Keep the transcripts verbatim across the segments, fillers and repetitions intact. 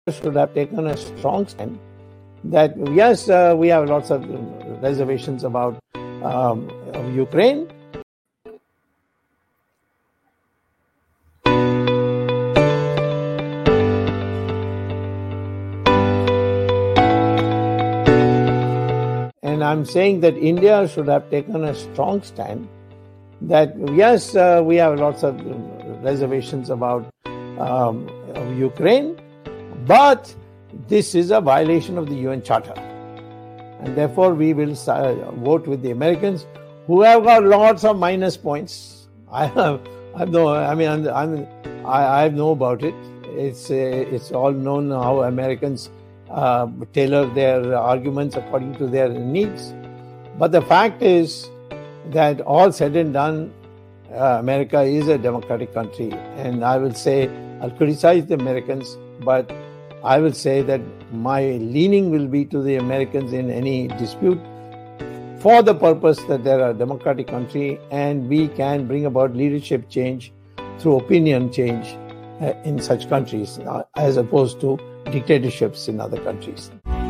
should have taken a strong stand that yes, uh, we have lots of reservations about um, of Ukraine. And I'm saying that India should have taken a strong stand that yes, uh, we have lots of reservations about um, of Ukraine, but this is a violation of the U N Charter. And therefore, we will uh, vote with the Americans, who have got lots of minus points. I have, I have no, I mean, I'm, I'm, I, I know about it. It's uh, it's all known how Americans uh, tailor their arguments according to their needs. But the fact is that all said and done, uh, America is a democratic country. And I will say, I'll criticize the Americans, but I will say that my leaning will be to the Americans in any dispute for the purpose that they're a democratic country and we can bring about leadership change through opinion change uh, in such countries uh, as opposed to dictatorships in other countries.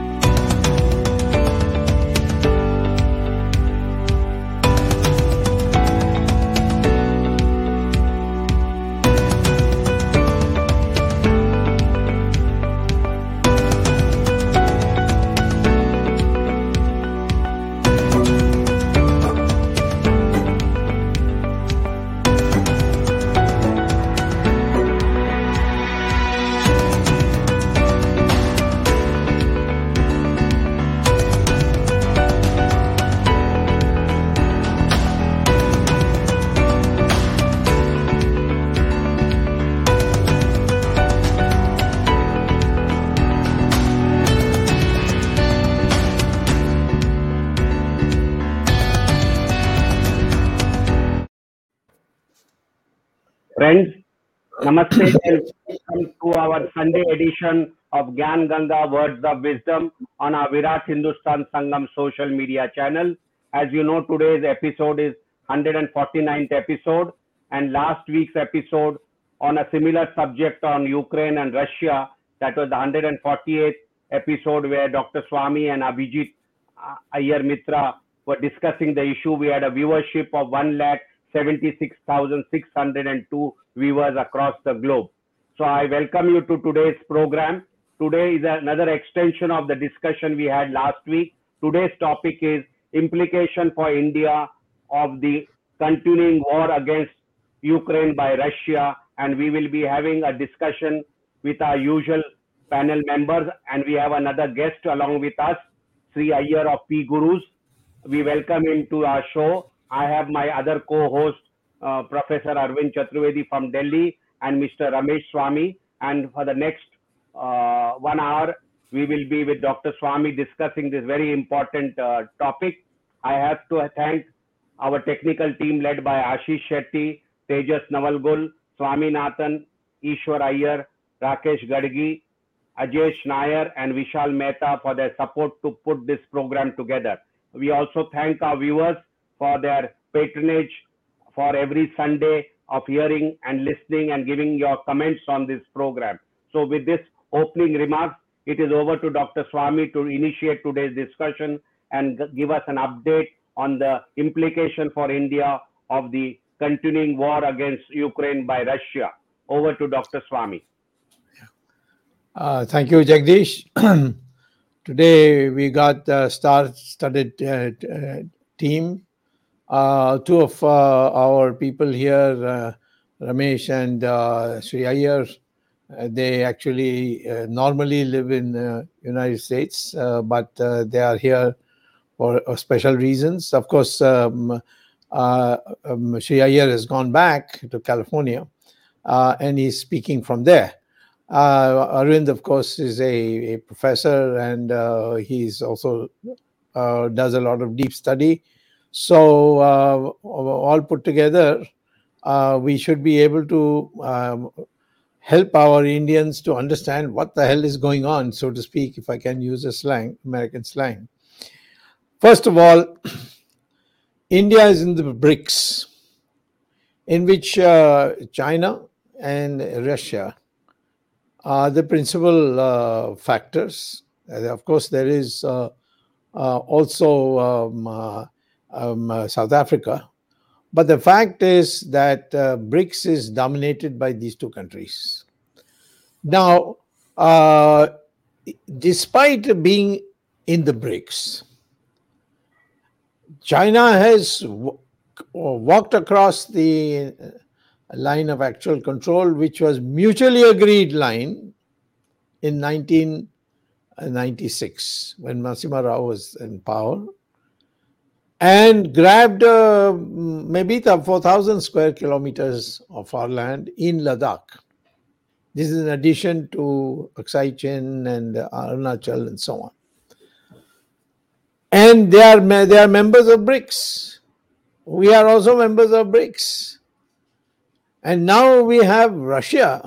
Friends, Namaste and welcome to our Sunday edition of Gyan Ganga Words of Wisdom on our Virat Hindustan Sangam social media channel. As you know, today's episode is one hundred forty-ninth episode, and last week's episode on a similar subject on Ukraine and Russia, that was the one hundred forty-eighth episode where Doctor Swami and Abhijit Iyer Mitra were discussing the issue. We had a viewership of one lakh seventy-six thousand six hundred two viewers across the globe. So I welcome you to today's program. Today is another extension of the discussion we had last week. Today's topic is implication for India of the continuing war against Ukraine by Russia, and we will be having a discussion with our usual panel members, and we have another guest along with us, Sri Iyer of P Gurus. We welcome him to our show. I have my other co-host, uh, Professor Arvind Chaturvedi from Delhi, and Mister Ramesh Swami. And for the next uh, one hour, we will be with Doctor Swami discussing this very important uh, topic. I have to thank our technical team led by Ashish Shetty, Tejas Navalgul, Swaminathan, Ishwar Iyer, Rakesh Gadgi, Ajesh Nair, and Vishal Mehta for their support to put this program together. We also thank our viewers for their patronage for every Sunday of hearing and listening and giving your comments on this program. So with this opening remarks, it is over to Doctor Swami to initiate today's discussion and give us an update on the implication for India of the continuing war against Ukraine by Russia. Over to Doctor Swami. Uh, thank you, Jagdish. Today we got a star-studded uh, uh, team. Uh, two of uh, our people here, uh, Ramesh and uh, Sri Iyer, uh, they actually uh, normally live in uh, United States, uh, but uh, they are here for uh, special reasons. Of course, um, uh, um, Sri Iyer has gone back to California, uh, and he's speaking from there. Uh, Arvind, of course, is a, a professor, and uh, he's also uh, does a lot of deep study. So uh, all put together, uh, we should be able to um, help our Indians to understand what the hell is going on, so to speak, if I can use a slang, American slang. First of all, India is in the BRICS, in which uh, China and Russia are the principal uh, factors. Uh, of course, there is uh, uh, also um, uh, um, uh, South Africa. But the fact is that uh, BRICS is dominated by these two countries. Now, uh, despite being in the BRICS, China has w- walked across the line of actual control, which was mutually agreed line in nineteen ninety-six when Narasimha Rao was in power, and grabbed uh, maybe the four thousand square kilometers of our land in Ladakh. This is in addition to Aksai Chin and Arunachal and so on. And they are, they are members of BRICS. We are also members of BRICS. And now we have Russia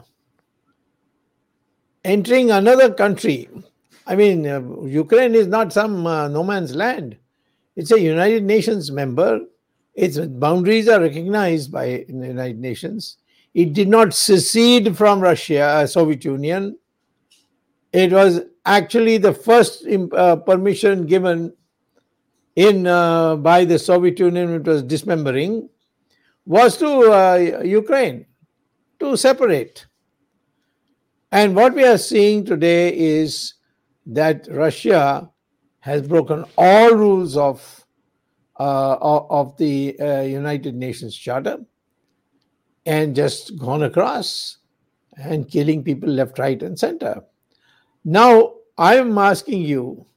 entering another country. I mean, uh, Ukraine is not some uh, no man's land. It's a United Nations member. Its boundaries are recognized by the United Nations. It did not secede from Russia, uh, Soviet Union. It was actually the first uh, permission given in uh, by the Soviet Union, it was dismembering, was to uh, Ukraine to separate. And what we are seeing today is that Russia has broken all rules of uh, of the uh, United Nations Charter and just gone across and killing people left, right, and center. Now, I'm asking you,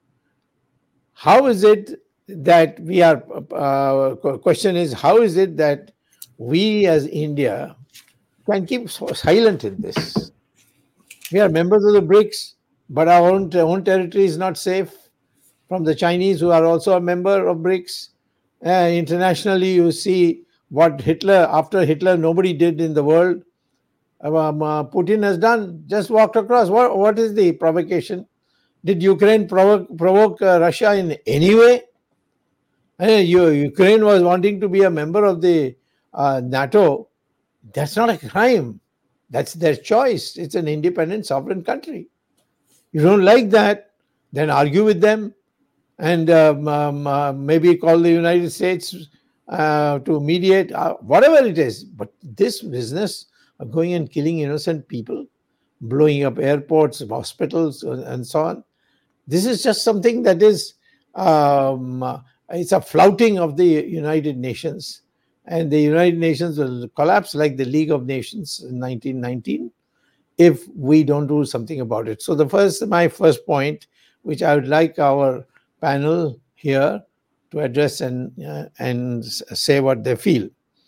how is it that we are, uh, question is, how is it that we as India can keep silent in this? We are members of the BRICS, but our own, own territory is not safe from the Chinese, who are also a member of BRICS. Uh, internationally, you see what Hitler, after Hitler, nobody did in the world. Um, uh, Putin has done, just walked across. What, what is the provocation? Did Ukraine provoke, provoke uh, Russia in any way? Uh, you, Ukraine was wanting to be a member of the uh, NATO. That's not a crime. That's their choice. It's an independent, sovereign country. You don't like that, then argue with them and um, um, uh, maybe call the United States uh, to mediate, uh, whatever it is. But this business of going and killing innocent people, blowing up airports, hospitals, and so on, this is just something that is, um, uh, it's a flouting of the United Nations. And the United Nations will collapse like the League of Nations in nineteen nineteen if we don't do something about it. So the first, my first point, which I would like our panel here to address and uh, and say what they feel.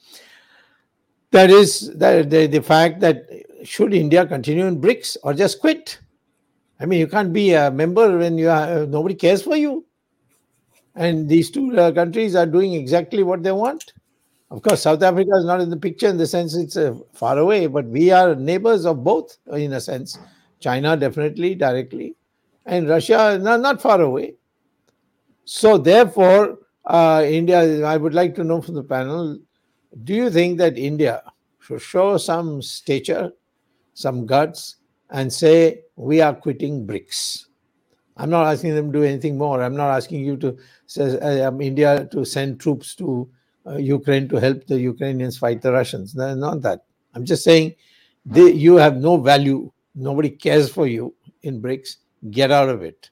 That is the, the, the fact that should India continue in BRICS or just quit? I mean, you can't be a member when you are, nobody cares for you. And these two uh, countries are doing exactly what they want. Of course, South Africa is not in the picture in the sense it's uh, far away, but we are neighbors of both in a sense. China definitely directly, and Russia not, not far away. So therefore, uh, India, I would like to know from the panel, do you think that India should show some stature, some guts, and say, we are quitting BRICS? I'm not asking them to do anything more. I'm not asking you to say, um, India to send troops to uh, Ukraine to help the Ukrainians fight the Russians. No, not that. I'm just saying they, you have no value. Nobody cares for you in BRICS. Get out of it.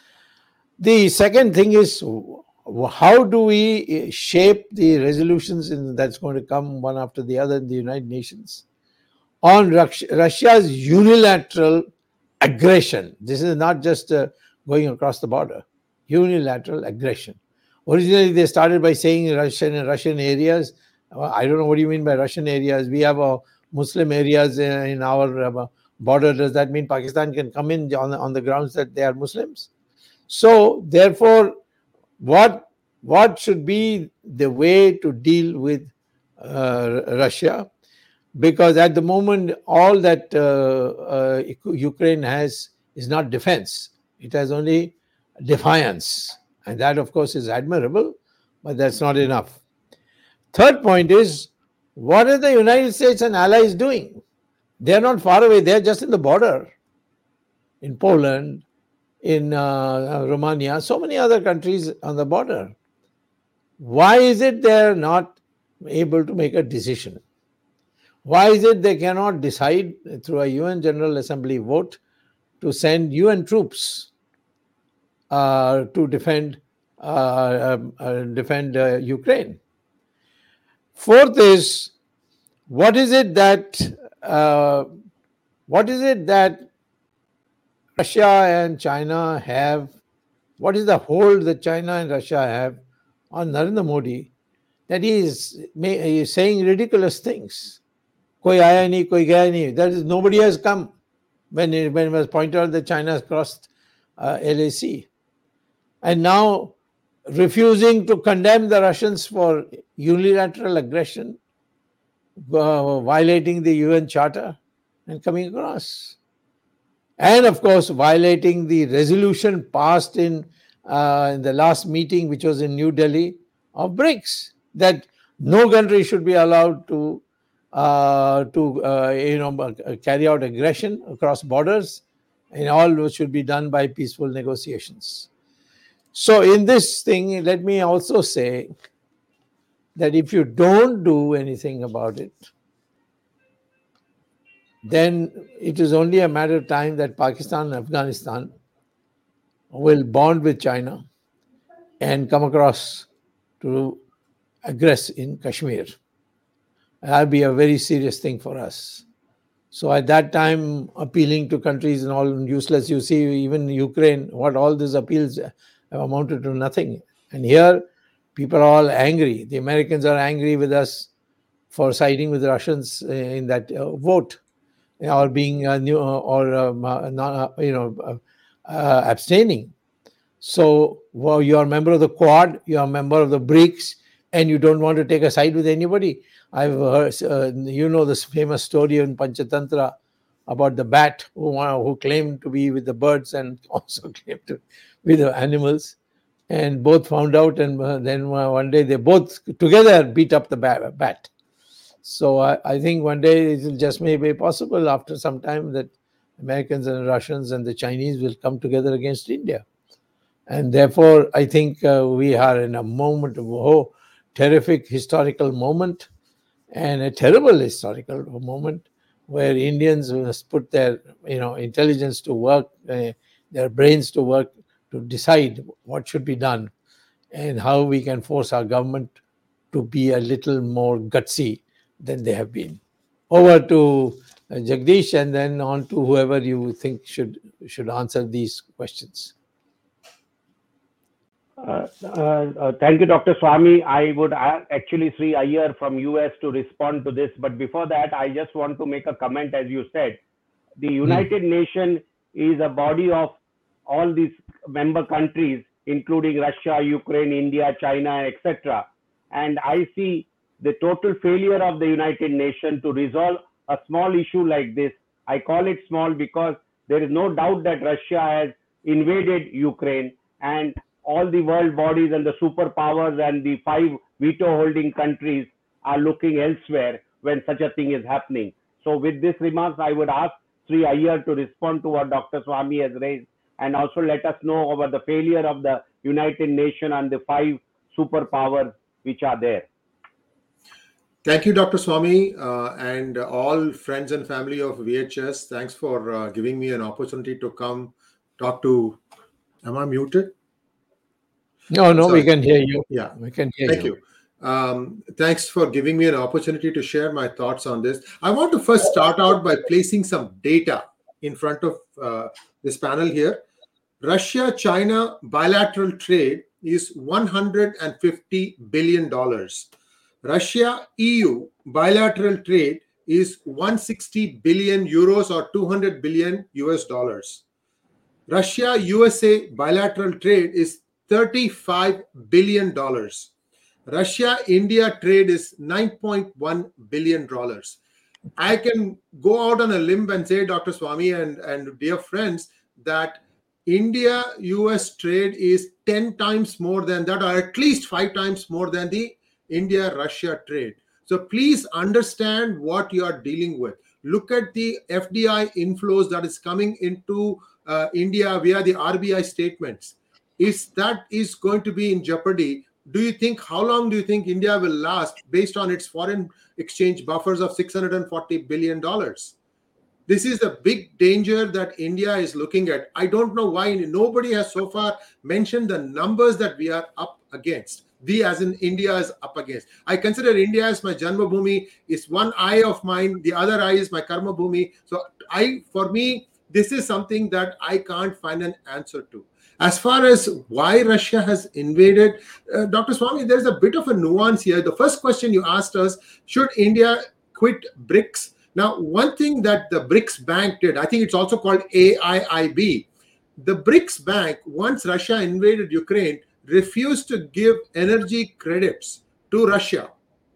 The second thing is, how do we shape the resolutions in, that's going to come one after the other in the United Nations on Russia's unilateral aggression? This is not just uh, going across the border. Unilateral aggression. Originally, they started by saying Russian and Russian areas. Uh, I don't know what you mean by Russian areas. We have uh, Muslim areas in, in our uh, border. Does that mean Pakistan can come in on, on the grounds that they are Muslims? So, therefore, what what should be the way to deal with uh, Russia? Because at the moment, all that uh, uh, Ukraine has is not defense. It has only defiance. And that, of course, is admirable, but that's not enough. Third point is, what are the United States and allies doing? They're not far away. They're just in the border. In Poland, in uh, Romania, so many other countries on the border. Why is it they're not able to make a decision? Why is it they cannot decide through a U N General Assembly vote to send U N troops uh, to defend uh, uh, defend uh, Ukraine? Fourth is, what is it that uh, what is it that Russia and China have? What is the hold that China and Russia have on Narendra Modi, that he is, he is saying ridiculous things? Koi aaya nahi, koi gaya nahi. That is, nobody has come when it, when it was pointed out that China has crossed uh, L A C. And now refusing to condemn the Russians for unilateral aggression, uh, violating the U N Charter and coming across. And of course, violating the resolution passed in, uh, in the last meeting, which was in New Delhi, of BRICS, that no country should be allowed to, uh, to uh, you know, carry out aggression across borders, and all should be done by peaceful negotiations. So in this thing, let me also say that if you don't do anything about it, then it is only a matter of time that Pakistan and Afghanistan will bond with China and come across to aggress in Kashmir. That will be a very serious thing for us. So at that time, appealing to countries and all useless. You see, even Ukraine, what all these appeals have amounted to nothing. And here, people are all angry. The Americans are angry with us for siding with the Russians in that uh, vote, or being uh, new, uh, or um, uh, not, uh, you know, uh, uh, abstaining. So, well, you are a member of the Quad, you are a member of the BRICS, and you don't want to take a side with anybody. I've heard, uh, you know, this famous story in Panchatantra about the bat who, uh, who claimed to be with the birds and also claimed to be with the animals, and both found out, and uh, then uh, one day they both together beat up the bat. So I, I think one day it will just may be possible after some time that Americans and Russians and the Chinese will come together against India. And therefore, I think uh, we are in a moment of oh, terrific historical moment, and a terrible historical moment where Indians must put their you know intelligence to work, uh, their brains to work to decide what should be done and how we can force our government to be a little more gutsy than they have been. Over to uh, Jagdish, and then on to whoever you think should should answer these questions. Uh, uh, uh, thank you, Doctor Swami. I would actually Sri Iyer from U S to respond to this. But before that, I just want to make a comment. As you said, the United hmm. Nations is a body of all these member countries, including Russia, Ukraine, India, China, et cetera. And I see the total failure of the United Nations to resolve a small issue like this. I call it small because there is no doubt that Russia has invaded Ukraine, and all the world bodies and the superpowers and the five veto-holding countries are looking elsewhere when such a thing is happening. So with this remarks, I would ask Sri Iyer to respond to what Doctor Swami has raised, and also let us know about the failure of the United Nations and the five superpowers which are there. Thank you, Doctor Swami, uh, and all friends and family of V H S. Thanks for uh, giving me an opportunity to come talk to. Am I muted? No, no, Sorry. we can hear you. Yeah, we can hear Thank you. you. Um, thanks for giving me an opportunity to share my thoughts on this. I want to first start out by placing some data in front of uh, this panel here. Russia-China bilateral trade is one hundred fifty billion dollars. Russia-E U bilateral trade is one hundred sixty billion euros or two hundred billion U S dollars. Russia-U S A bilateral trade is thirty-five billion dollars. Russia-India trade is nine point one billion dollars. I can go out on a limb and say, Doctor Swami and, and dear friends, that India-U S trade is ten times more than that, or at least five times more than the India-Russia trade. So please understand what you are dealing with. look at the F D I inflows that is coming into uh, India via the R B I statements, is that is going to be in jeopardy. Do you think, how long do you think India will last based on its foreign exchange buffers of six hundred forty billion dollars? This is the big danger that India is looking at. I don't know why nobody has so far mentioned the numbers that we are up against. We as in India is up against. I consider India as my Janma Bhoomi. It's one eye of mine. The other eye is my Karma Bhoomi. So I, for me, this is something that I can't find an answer to. As far as why Russia has invaded, uh, Doctor Swami, there's a bit of a nuance here. The first question you asked us, should India quit BRICS? Now, one thing that the BRICS Bank did, I think it's also called A I I B. The BRICS Bank, once Russia invaded Ukraine, refused to give energy credits to Russia.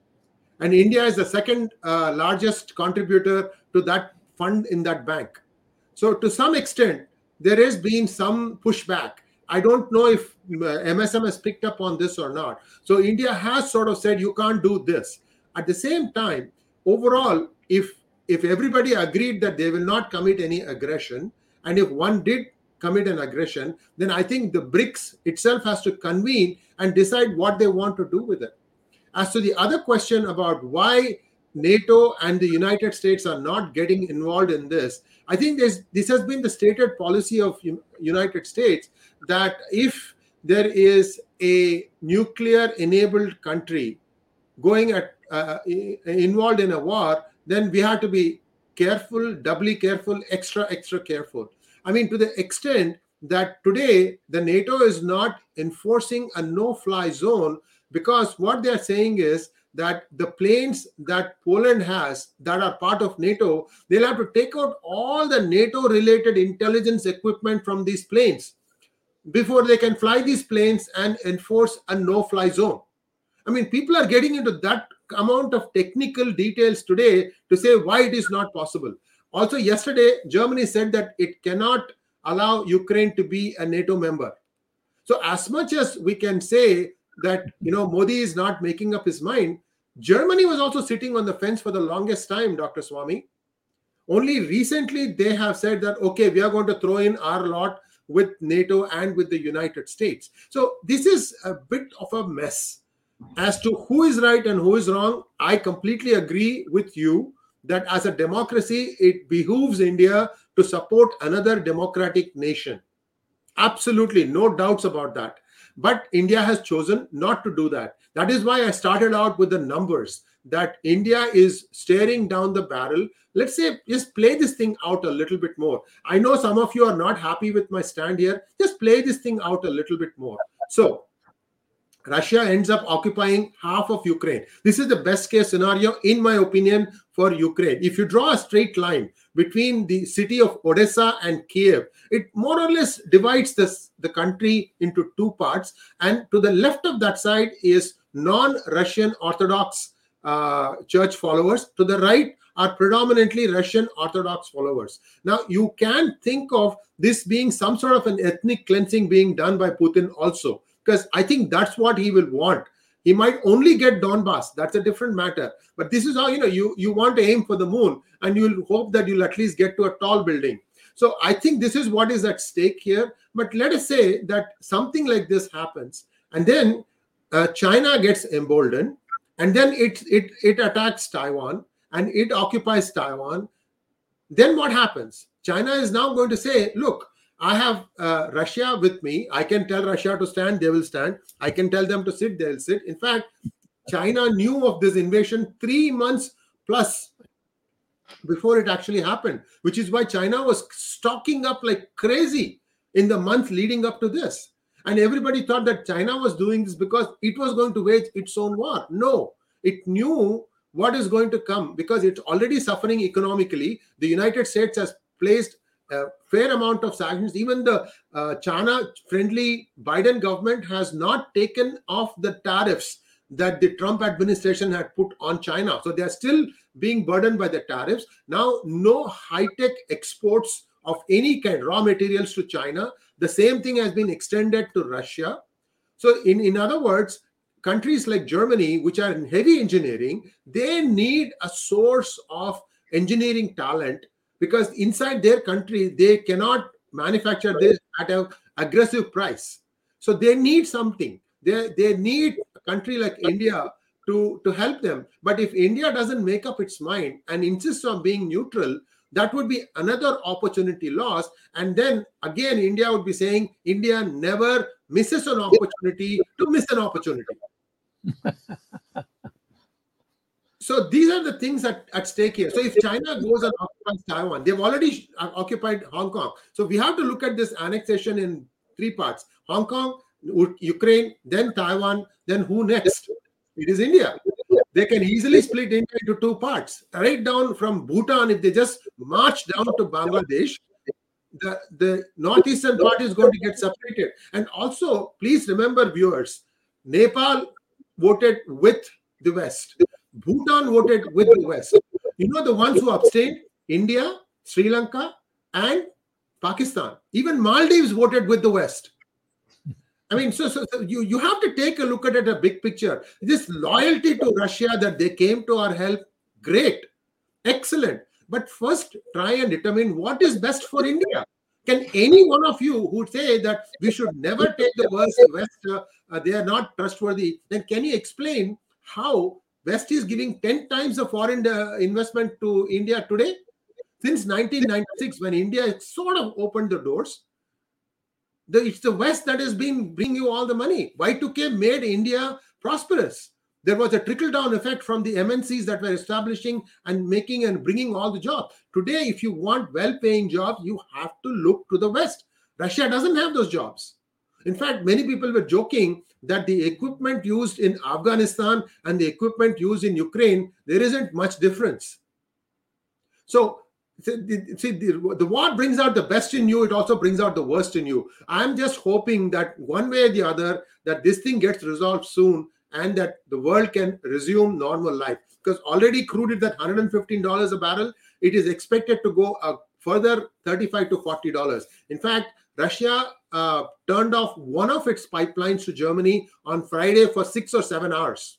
And India is the second uh, largest contributor to that fund in that bank. So to some extent, there has been some pushback. I don't know if M S M has picked up on this or not. So India has sort of said, you can't do this. At the same time, overall, if if everybody agreed that they will not commit any aggression, and if one did commit an aggression, then I think the BRICS itself has to convene and decide what they want to do with it. As to the other question about why NATO and the United States are not getting involved in this, I think this, this has been the stated policy of United States, that if there is a nuclear-enabled country going at uh, involved in a war, then we have to be careful, doubly careful, extra, extra careful. I mean, to the extent that today the NATO is not enforcing a no-fly zone, because what they're saying is that the planes that Poland has that are part of NATO, they'll have to take out all the NATO-related intelligence equipment from these planes before they can fly these planes and enforce a no-fly zone. I mean, people are getting into that amount of technical details today to say why it is not possible. Also, yesterday, Germany said that it cannot allow Ukraine to be a NATO member. So as much as we can say that, you know, Modi is not making up his mind, Germany was also sitting on the fence for the longest time, Doctor Swami. Only recently they have said that, okay, we are going to throw in our lot with NATO and with the United States. So this is a bit of a mess. As to who is right and who is wrong, I completely agree with you that as a democracy, it behooves India to support another democratic nation. Absolutely, no doubts about that. But India has chosen not to do that. That is why I started out with the numbers, that India is staring down the barrel. Let's say, just play this thing out a little bit more. I know some of you are not happy with my stand here. Just play this thing out a little bit more. So, Russia ends up occupying half of Ukraine. This is the best case scenario, in my opinion, for Ukraine. If you draw a straight line between the city of Odessa and Kiev, it more or less divides this, the country into two parts. And to the left of that side is non-Russian Orthodox uh, church followers. To the right are predominantly Russian Orthodox followers. Now, you can think of this being some sort of an ethnic cleansing being done by Putin also, because I think that's what he will want. He might only get Donbass. That's a different matter. But this is how, you know, you, you want to aim for the moon, and you'll hope that you'll at least get to a tall building. So I think this is what is at stake here. But let us say that something like this happens, and then uh, China gets emboldened, and then it, it, it attacks Taiwan, and it occupies Taiwan. Then what happens? China is now going to say, look, I have uh, Russia with me. I can tell Russia to stand, they will stand. I can tell them to sit, they'll sit. In fact, China knew of this invasion three months plus before it actually happened, which is why China was stocking up like crazy in the month leading up to this. And everybody thought that China was doing this because it was going to wage its own war. No, it knew what is going to come because it's already suffering economically. The United States has placed a fair amount of sanctions. Even the uh, China-friendly Biden government has not taken off the tariffs that the Trump administration had put on China. So they are still being burdened by the tariffs. Now, no high-tech exports of any kind, raw materials to China. The same thing has been extended to Russia. So in, in other words, countries like Germany, which are in heavy engineering, they need a source of engineering talent, because inside their country, they cannot manufacture this at an aggressive price. So they need something. They, they need a country like India to, to help them. But if India doesn't make up its mind and insists on being neutral, that would be another opportunity lost. And then again, India would be saying, India never misses an opportunity to miss an opportunity. So these are the things at, at stake here. So if China goes and occupies Taiwan, they've already occupied Hong Kong. So we have to look at this annexation in three parts: Hong Kong, Ukraine, then Taiwan, then who next? It is India. They can easily split India into two parts. Right down from Bhutan, if they just march down to Bangladesh, the, the northeastern part is going to get separated. And also, please remember, viewers, Nepal voted with the West. Bhutan voted with the West. You know the ones who abstained? India, Sri Lanka, and Pakistan. Even Maldives voted with the West. I mean, so, so, so you, you have to take a look at it, a big picture. This loyalty to Russia that they came to our help, great, excellent. But first, try and determine what is best for India. Can any one of you who say that we should never take the West, West uh, uh, they are not trustworthy, then can you explain how West is giving ten times the foreign uh, investment to India today? Since nineteen ninety-six, when India sort of opened the doors, the, it's the West that has been bringing you all the money. Y two K made India prosperous. There was a trickle-down effect from the M N Cs that were establishing and making and bringing all the jobs. Today, if you want well-paying jobs, you have to look to the West. Russia doesn't have those jobs. In fact, many people were joking that the equipment used in Afghanistan and the equipment used in Ukraine, there isn't much difference. So, see, the, the war brings out the best in you. It also brings out the worst in you. I'm just hoping that one way or the other, that this thing gets resolved soon and that the world can resume normal life. Because already crude is at one hundred fifteen dollars a barrel. It is expected to go a further thirty-five to forty dollars. In fact, Russia uh, turned off one of its pipelines to Germany on Friday for six or seven hours.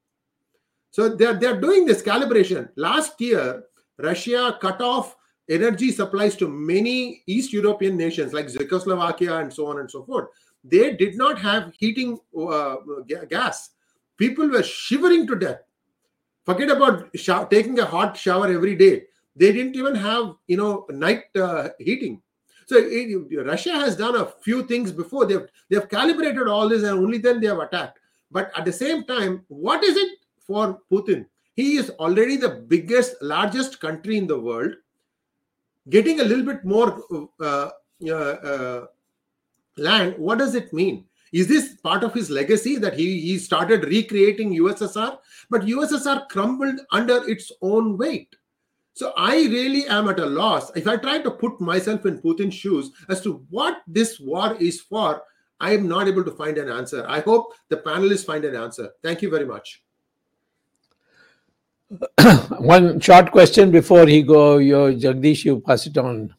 So they're, they're doing this calibration. Last year, Russia cut off energy supplies to many East European nations like Czechoslovakia and so on and so forth. They did not have heating uh, gas. People were shivering to death. Forget about shower, taking a hot shower every day. They didn't even have, you know, night uh, heating. So it, Russia has done a few things before. They've, they've calibrated all this and only then they have attacked. But at the same time, what is it for Putin? He is already the biggest, largest country in the world. Getting a little bit more uh, uh, uh, land, what does it mean? Is this part of his legacy that he, he started recreating U S S R? But U S S R crumbled under its own weight. So I really am at a loss. If I try to put myself in Putin's shoes as to what this war is for, I am not able to find an answer. I hope the panelists find an answer. Thank you very much. One short question before he go, your Jagdish, you pass it on.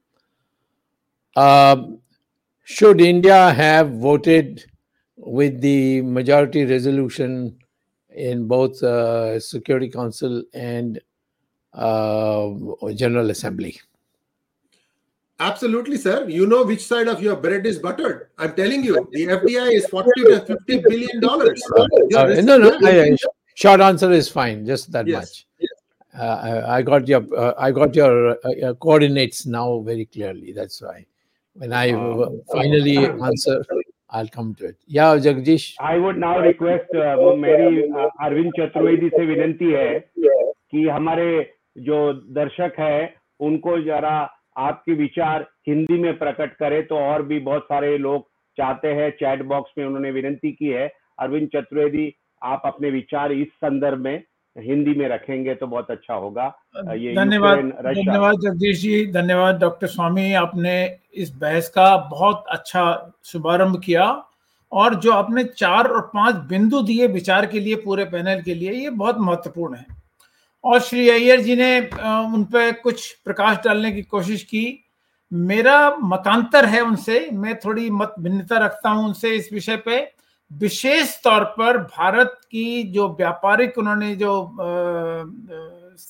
Um, should India have voted with the majority resolution in both uh, Security Council and uh, General Assembly? Absolutely, sir. You know which side of your bread is buttered. I'm telling you, the F D I is forty to fifty billion dollars. Uh, no, no, I, I, short answer is fine. Just that yes. much. Yes. Uh, I, I got your, uh, I got your uh, coordinates now very clearly. That's why. When I uh, finally answer, I'll come to it. Yeah, Jagdish. I would now request uh, वो मेरी uh, Arvind Chaturvedi से विनंती है कि हमारे जो दर्शक है उनको जरा आपके विचार हिंदी में प्रकट करें, तो और भी बहुत सारे लोग चाहते हैं। चैट बॉक्स में उन्होंने विनंती की है। अरविंद चतुर्वेदी, आप अपने विचार इस संदर्भ में हिंदी में रखेंगे तो बहुत अच्छा होगा। ये धन्यवाद, धन्यवाद जगदीश जी, धन्यवाद डॉक्टर स्वामी। आपने इस बहस का बहुत अच्छा शुभारंभ किया और जो आपने चार और पांच बिंदु दिए विचार के लिए पूरे पैनल के लिए, ये बहुत महत्वपूर्ण है। और श्री अय्यर जी ने उन पर कुछ प्रकाश डालने की कोशिश की। मेरा मतांतर है उनसे, मैं थोड़ी मत भिन्नता रखता हूं उनसे इस विषय पे। विशेष तौर पर भारत की जो व्यापारिक उन्होंने जो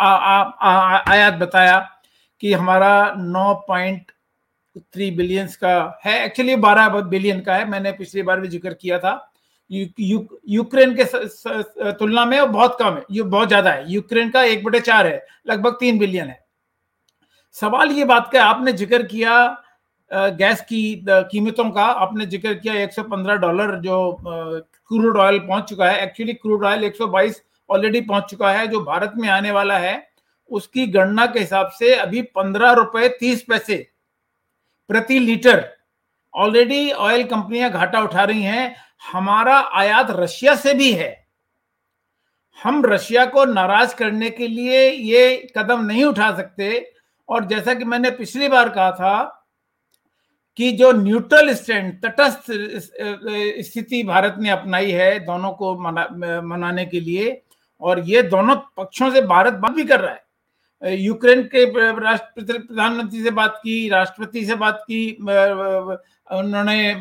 आयात बताया कि हमारा नौ पॉइंट तीन बिलियन का है, एक्चुअली बारह बिलियन का है, मैंने पिछली बार भी जिक्र किया था। यू, यू, यूक्रेन के स, स, तुलना में वो बहुत कम है, ये बहुत ज्यादा है। यूक्रेन का एक बटे चार है, लगभग तीन बिलियन है। सवाल ये बात का, आपने जिक्र किया गैस की कीमतों का, आपने जिक्र किया एक सौ पंद्रह डॉलर जो क्रूड ऑयल पहुंच चुका है। एक्चुअली क्रूड ऑयल एक सौ बाईस ऑलरेडी पहुंच चुका है, जो भारत में आने वाला है उसकी गणना के हिसाब से अभी पंद्रह रुपए तीस पैसे प्रति लीटर ऑलरेडी ऑयल कंपनियां घाटा उठा रही हैं। हमारा आयात रशिया से भी है। हम रशिया को नाराज करने के लिए ये कदम नहीं उठा सकते। और जैसा कि मैंने पिछली बार कहा था कि जो न्यूट्रल स्टैंड, तटस्थ स्थिति भारत ने अपनाई है दोनों को मना, मनाने के लिए, और ये दोनों पक्षों से भारत बात भी कर रहा है। यूक्रेन के राष्ट्र प्रधानमंत्री से बात की, राष्ट्रपति से बात की, उन्होंने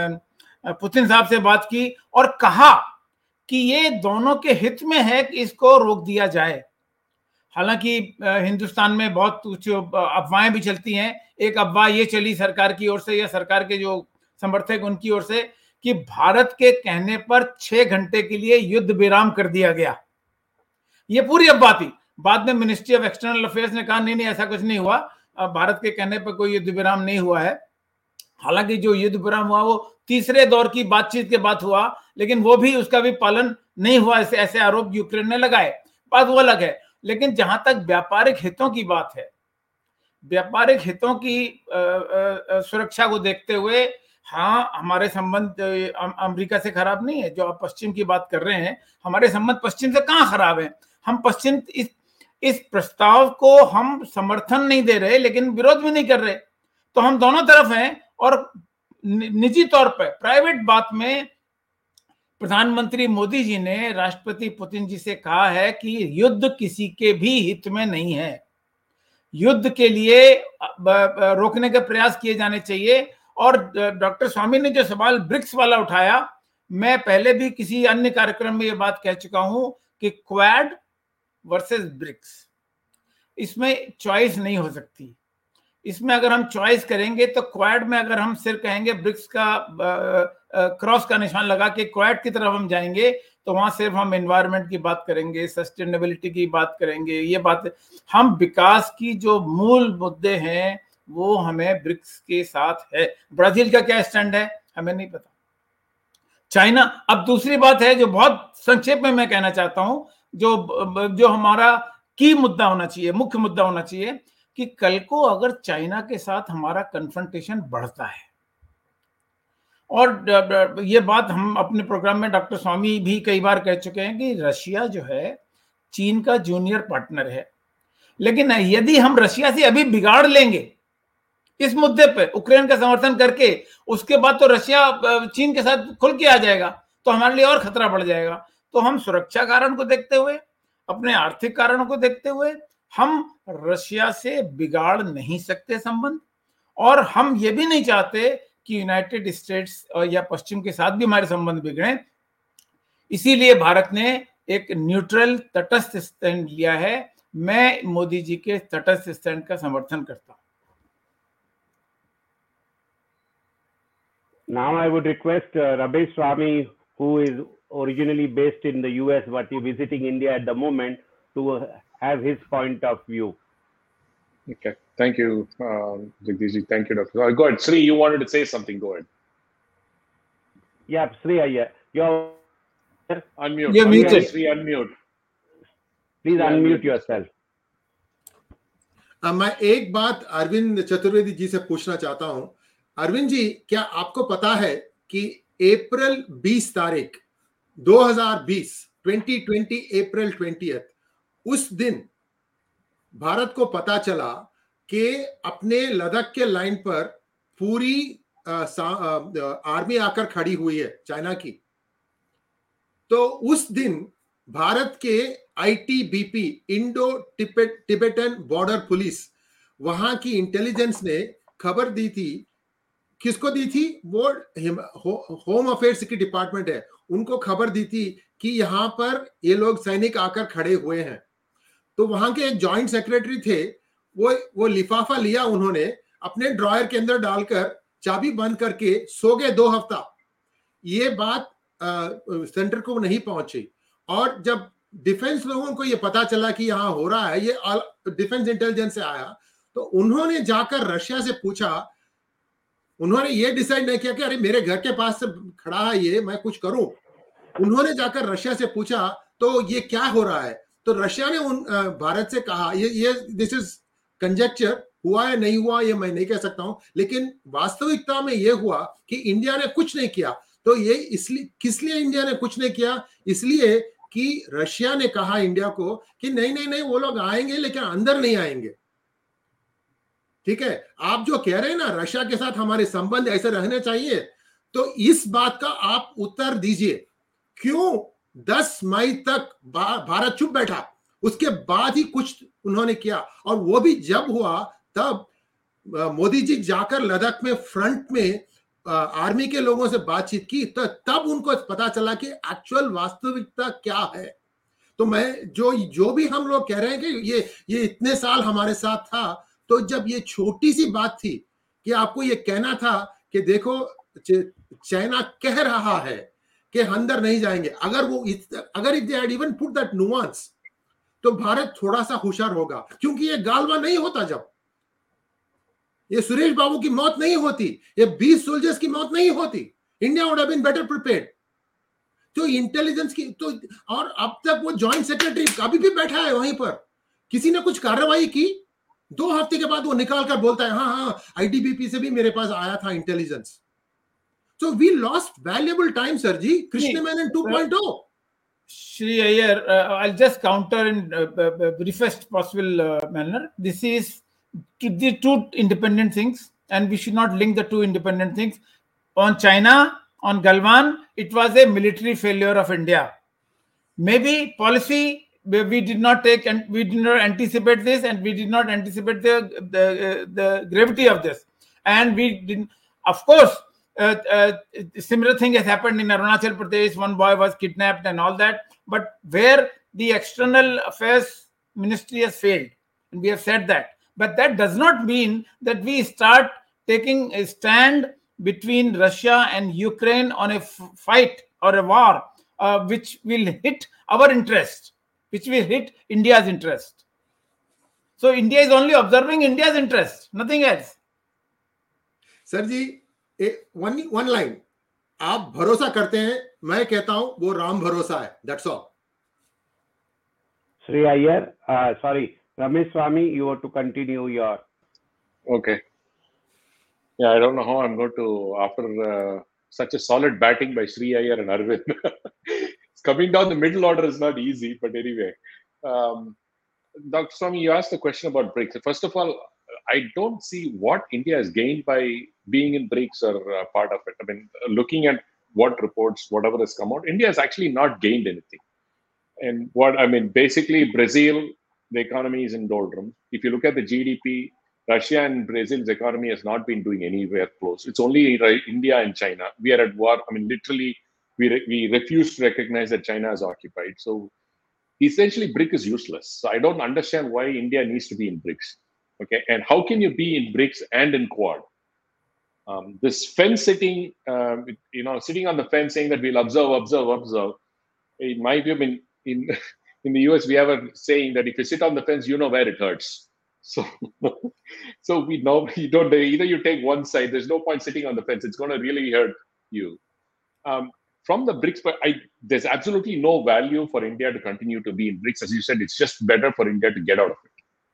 पुतिन साहब से बात की और कहा कि ये दोनों के हित में है कि इसको रोक दिया जाए। हालांकि हिंदुस्तान में बहुत कुछ अफवाहें भी चलती हैं। एक अफवाह ये चली सरकार की ओर से या सरकार के जो समर्थक उनकी ओर से कि भारत के कहने पर छह घंटे के लिए युद्ध विराम कर दिया गया। ये पूरी अफवाह थी। बाद में मिनिस्ट्री ऑफ एक्सटर्नल अफेयर्स ने कहा नहीं नहीं ऐसा कुछ नहीं हुआ, भारत के कहने पर कोई युद्ध विराम नहीं हुआ है। हालांकि जो युद्ध विराम हुआ वो तीसरे दौर की बातचीत के बाद हुआ, लेकिन वो भी उसका भी पालन नहीं हुआ, ऐसे ऐसे आरोप यूक्रेन ने लगाए, बात वो अलग है। लेकिन जहां तक व्यापारिक हितों की बात है, व्यापारिक हितों की आ, आ, सुरक्षा को देखते हुए, हाँ हमारे संबंध अमेरिका से खराब नहीं है। जो आप पश्चिम की बात कर रहे हैं, हमारे संबंध पश्चिम से कहाँ खराब है। हम पश्चिम इस इस प्रस्ताव को हम समर्थन नहीं दे रहे, लेकिन विरोध भी नहीं कर रहे। तो हम दोनों तरफ हैं। और निजी तौर पर प्राइवेट बात में प्रधानमंत्री मोदी जी ने राष्ट्रपति पुतिन जी से कहा है कि युद्ध किसी के भी हित में नहीं है। युद्ध के लिए रोकने के प्रयास किए जाने चाहिए। और डॉक्टर स्वामी ने जो सवाल ब्रिक्स वाला उठाया, मैं पहले भी किसी अन्य कार्यक्रम में ये बात कह चुका हूं कि क्वाड वर्सेस ब्रिक्स, इसमें चॉइस नहीं हो सकती। इसमें अगर हम चॉइस करेंगे तो क्वाड में अगर हम सिर्फ कहेंगे ब्रिक्स का क्रॉस का निशान लगा के क्वाड की तरफ हम जाएंगे, तो वहां सिर्फ हम एनवायरनमेंट की बात करेंगे, सस्टेनेबिलिटी की बात करेंगे। ये बात, हम विकास की जो मूल मुद्दे हैं वो हमें ब्रिक्स के साथ है। ब्राजील का क्या स्टैंड है हमें नहीं पता, चाइना। अब दूसरी बात है जो बहुत संक्षेप में मैं कहना चाहता हूं, जो जो हमारा की मुद्दा होना चाहिए, मुख्य मुद्दा होना चाहिए, कि कल को अगर चाइना के साथ हमारा कन्फ्रंटेशन बढ़ता है, और ये बात हम अपने प्रोग्राम में डॉक्टर स्वामी भी कई बार कह चुके हैं कि रशिया जो है चीन का जूनियर पार्टनर है, लेकिन यदि हम रशिया से अभी बिगाड़ लेंगे इस मुद्दे पे यूक्रेन का समर्थन करके, उसके बाद तो रशिया चीन के साथ खुल के आ जाएगा, तो हमारे लिए और खतरा बढ़ जाएगा। तो हम सुरक्षा कारण को देखते हुए, अपने आर्थिक कारणों को देखते हुए, हम रशिया से बिगाड़ नहीं सकते संबंध, और हम ये भी नहीं चाहते कि यूनाइटेड स्टेट्स या पश्चिम के साथ भी हमारे संबंध बिगड़े। इसीलिए भारत ने एक न्यूट्रल तटस्थ स्टैंड लिया है। मैं मोदी जी के तटस्थ स्टैंड का समर्थन करता हूं। Now I would request uh, Ramesh Swamy, who is originally based in the U S but is visiting India at the moment, to uh, have his point of view. Okay, thank you, um, Jagdish. Thank you, Doctor Oh, go ahead, Sri. You wanted to say something. Go ahead. Yeah, Sri, yeah, you're unmute. You're unmute. muted. Sri, unmute. Please Yeah, unmute unmute yourself. मैं एक बात अरविंद चतुर्वेदी जी से पूछना चाहता हूं। अरविंद जी, क्या आपको पता है कि अप्रैल बीस तारीख दो हज़ार बीस, ट्वेंटी ट्वेंटी अप्रैल बीस, उस दिन भारत को पता चला कि अपने लद्दाख के लाइन पर पूरी आ, आ, आर्मी आकर खड़ी हुई है चाइना की। तो उस दिन भारत के I T B P, Indo Tibetan border police, वहां की इंटेलिजेंस ने खबर दी थी। किसको दी थी? वो हो, होम अफेयर्स की डिपार्टमेंट है, उनको खबर दी थी कि यहां पर ये लोग सैनिक आकर खड़े हुए हैं। तो वहां के एक जॉइंट सेक्रेटरी थे, वो वो लिफाफा लिया उन्होंने, अपने ड्रॉयर के अंदर डालकर चाबी बंद करके सो गए दो हफ्ता। ये बात सेंटर को नहीं पहुंची, और जब डिफेंस लोगों को ये पता चला कि यहाँ हो रहा है, ये डिफेंस इंटेलिजेंस से आया, तो उन्होंने जाकर रशिया से पूछा। उन्होंने ये डिसाइड नहीं किया कि अरे मेरे घर के पास से खड़ा है ये, मैं कुछ करूं। उन्होंने जाकर रशिया से पूछा तो ये क्या हो रहा है। तो रशिया ने उन भारत से कहा, ये ये दिस इज कंजेक्चर, हुआ है नहीं हुआ ये मैं नहीं कह सकता हूं, लेकिन वास्तविकता में ये हुआ कि इंडिया ने कुछ नहीं किया। तो ये इसलिए, किस लिए इंडिया ने कुछ नहीं किया? इसलिए कि रशिया ने कहा इंडिया को कि नहीं नहीं नहीं वो लोग आएंगे लेकिन अंदर नहीं आएंगे। ठीक है, आप जो कह रहे हैं ना रशिया के साथ हमारे संबंध ऐसे रहने चाहिए, तो इस बात का आप उत्तर दीजिए। क्यों दस मई तक भारत चुप बैठा, उसके बाद ही कुछ उन्होंने किया? और वो भी जब हुआ तब मोदी जी जाकर लद्दाख में फ्रंट में आर्मी के लोगों से बातचीत की, तो तब उनको पता चला कि एक्चुअल वास्तविकता क्या है। तो मैं जो जो भी हम लोग कह रहे हैं कि ये ये इतने साल हमारे साथ था, तो जब ये छोटी सी बात थी कि आपको ये कहना था कि देखो चाइना कह रहा है कि अंदर नहीं जाएंगे, अगर वो अगर if they had even put that nuance, तो भारत थोड़ा सा होशियार होगा। क्योंकि ये गालवा नहीं होता, जब ये सुरेश बाबू की मौत नहीं होती, ये बीस सोल्जर्स की मौत नहीं होती, India would have been better prepared. तो इंटेलिजेंस की तो, और अब तक वो जॉइंट सेक्रेटरी अभी भी बैठा है वहीं पर, किसी ने कुछ कार्रवाई की? दो हफ्ते के बाद वो निकाल कर बोलता है हाँ हाँ आईटीबीपी से भी मेरे पास आया था intelligence. So we lost valuable time, Sirji. Krishna Menon two point oh. Shri Iyer, uh, I'll just counter in uh, uh, briefest possible uh, manner. This is to the two independent things, and we should not link the two independent things. On China, on Galwan, it was a military failure of India. Maybe policy, we did not take, and we did not anticipate this, and we did not anticipate the the, uh, the gravity of this, and we didn't. Of course. Uh, uh, similar thing has happened in Arunachal Pradesh. One boy was kidnapped and all that. But where the external affairs ministry has failed, and we have said that. But that does not mean that we start taking a stand between Russia and Ukraine on a f- fight or a war, uh, which will hit our interest, which will hit India's interest. So India is only observing India's interest, nothing else. Sir ji, one one line, आप भरोसा करते हैं, मैं कहता हूं वो राम भरोसा है। That's all. Sri Iyer, uh, sorry, Ramesh Swami, you have to continue your. Okay. Yeah, I don't know how I'm going to, after uh, such a solid batting by Sri Iyer and Arvind. Coming down the middle order is not easy, but anyway. Um, Doctor Swami, you asked the question about BRICS. First of all, I don't see what India has gained by being in BRICS or uh, part of it. I mean, looking at what reports, whatever has come out, India has actually not gained anything. And what, I mean, basically Brazil, the economy is in doldrums. If you look at the G D P, Russia and Brazil's economy has not been doing anywhere close. It's only India and China. We are at war. I mean, literally, we, re- we refuse to recognize that China is occupied. So essentially, BRICS is useless. So I don't understand why India needs to be in BRICS. Okay, and how can you be in BRICS and in Quad? Um, this fence sitting, um, you know, sitting on the fence saying that we'll observe, observe, observe. In my view, in in, in the U S, we have a saying that if you sit on the fence, you know where it hurts. So, so we know you don't. Either you take one side. There's no point sitting on the fence. It's going to really hurt you. Um, from the BRICS, but I, there's absolutely no value for India to continue to be in BRICS. As you said, it's just better for India to get out of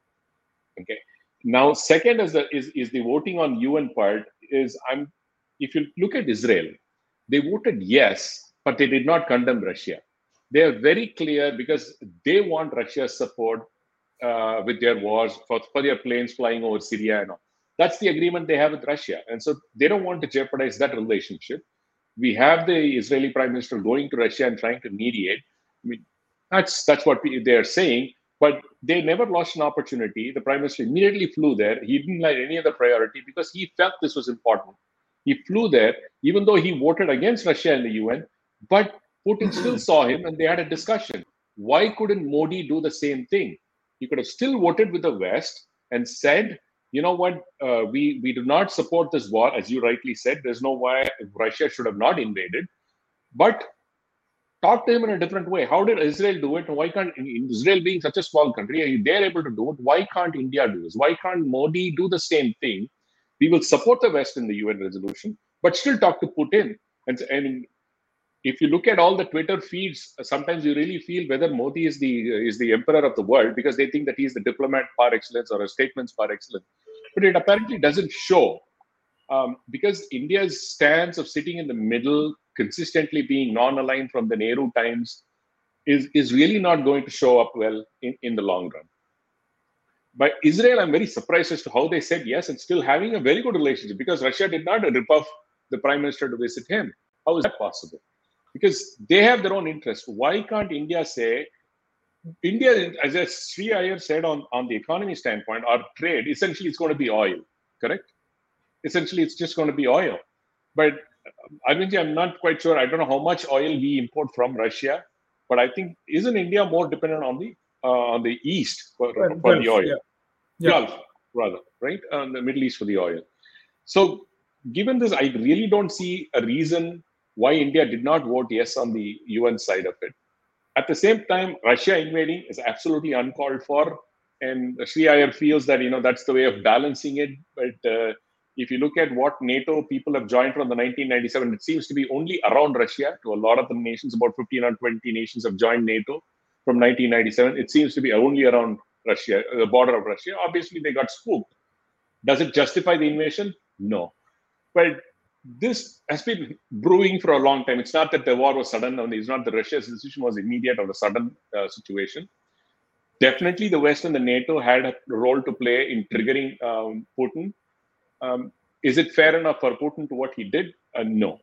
it. Okay. Now, second is the is, is the voting on U N part. Is I'm if you look at Israel, they voted yes, but they did not condemn Russia. They are very clear because they want Russia's support uh, with their wars for, for their planes flying over Syria and all. That's the agreement they have with Russia, and so they don't want to jeopardize that relationship. We have the Israeli Prime Minister going to Russia and trying to mediate. I mean, that's that's what they are saying. But they never lost an opportunity. The Prime Minister immediately flew there. He didn't have any other priority because he felt this was important. He flew there, even though he voted against Russia in the U N, but Putin still saw him and they had a discussion. Why couldn't Modi do the same thing? he could have still voted with the West and said, you know what, uh, we, we do not support this war. As you rightly said, there's no why Russia should have not invaded. But talk to him in a different way. How did Israel do it? Why can't Israel, being such a small country, they're able to do it? Why can't India do this? Why can't Modi do the same thing? We will support the West in the U N resolution, but still talk to Putin. And, and if you look at all the Twitter feeds, sometimes you really feel whether Modi is the is the emperor of the world, because they think that he's the diplomat par excellence or a statesman par excellence. But it apparently doesn't show, um, because India's stance of sitting in the middle, consistently being non-aligned from the Nehru times, is, is really not going to show up well in, in the long run. By Israel, I'm very surprised as to how they said yes and still having a very good relationship, because Russia did not rip off the prime minister to visit him. How is that possible? Because they have their own interests. Why can't India say, India, as Sri Iyer said on, on the economy standpoint, our trade, essentially it's going to be oil, correct? Essentially, it's just going to be oil. But Arvindji, I'm not quite sure. I don't know how much oil we import from Russia, but I think, isn't India more dependent on the uh, on the East for, for Gulf, the oil? Yeah. Yeah. Gulf, rather, right? On the Middle East for the oil. So given this, I really don't see a reason why India did not vote yes on the U N side of it. At the same time, Russia invading is absolutely uncalled for. And Sri Iyer feels that, you know, that's the way of balancing it. But uh, if you look at what NATO people have joined from the nineteen ninety-seven, it seems to be only around Russia. To a lot of the nations, about fifteen or twenty nations have joined NATO from nineteen ninety-seven. It seems to be only around Russia, the border of Russia. Obviously, they got spooked. Does it justify the invasion? No. But this has been brewing for a long time. It's not that the war was sudden. It's not that Russia's decision was immediate or a sudden uh, situation. Definitely, the West and the NATO had a role to play in triggering um, Putin. Um, is it fair enough for Putin to what he did? Uh, no.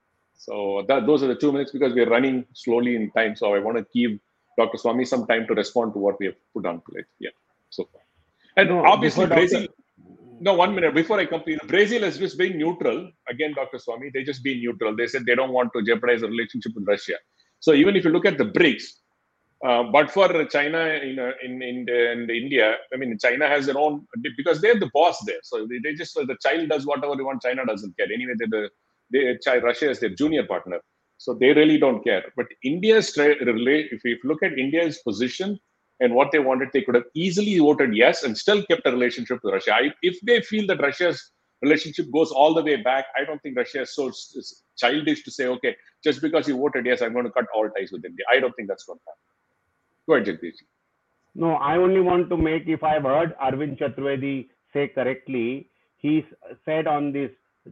So that, those are the two minutes, because we're running slowly in time. So I want to give Doctor Swami some time to respond to what we have put on plate. Yeah, so far. And no, obviously, Brazil. Doctor No, one minute before I complete. Brazil has just been neutral. Again, Doctor Swami, they just been neutral. They said they don't want to jeopardize the relationship with Russia. So even if you look at the BRICS, uh, but for China in, uh, in, in, in India, I mean, China has their own, because they're the boss there. So they, they just, the child does whatever they want. China doesn't care. Anyway, they're the, they, Russia is their junior partner. So they really don't care. But India's, if you look at India's position, and what they wanted, they could have easily voted yes and still kept a relationship with Russia. I, if they feel that Russia's relationship goes all the way back, I don't think Russia is so childish to say, okay, just because you voted yes, I'm going to cut all ties with India. I don't think that's going to happen. Go ahead, Jagdish. No, I only want to make, if I've heard Arvind Chaturvedi say correctly, he said on this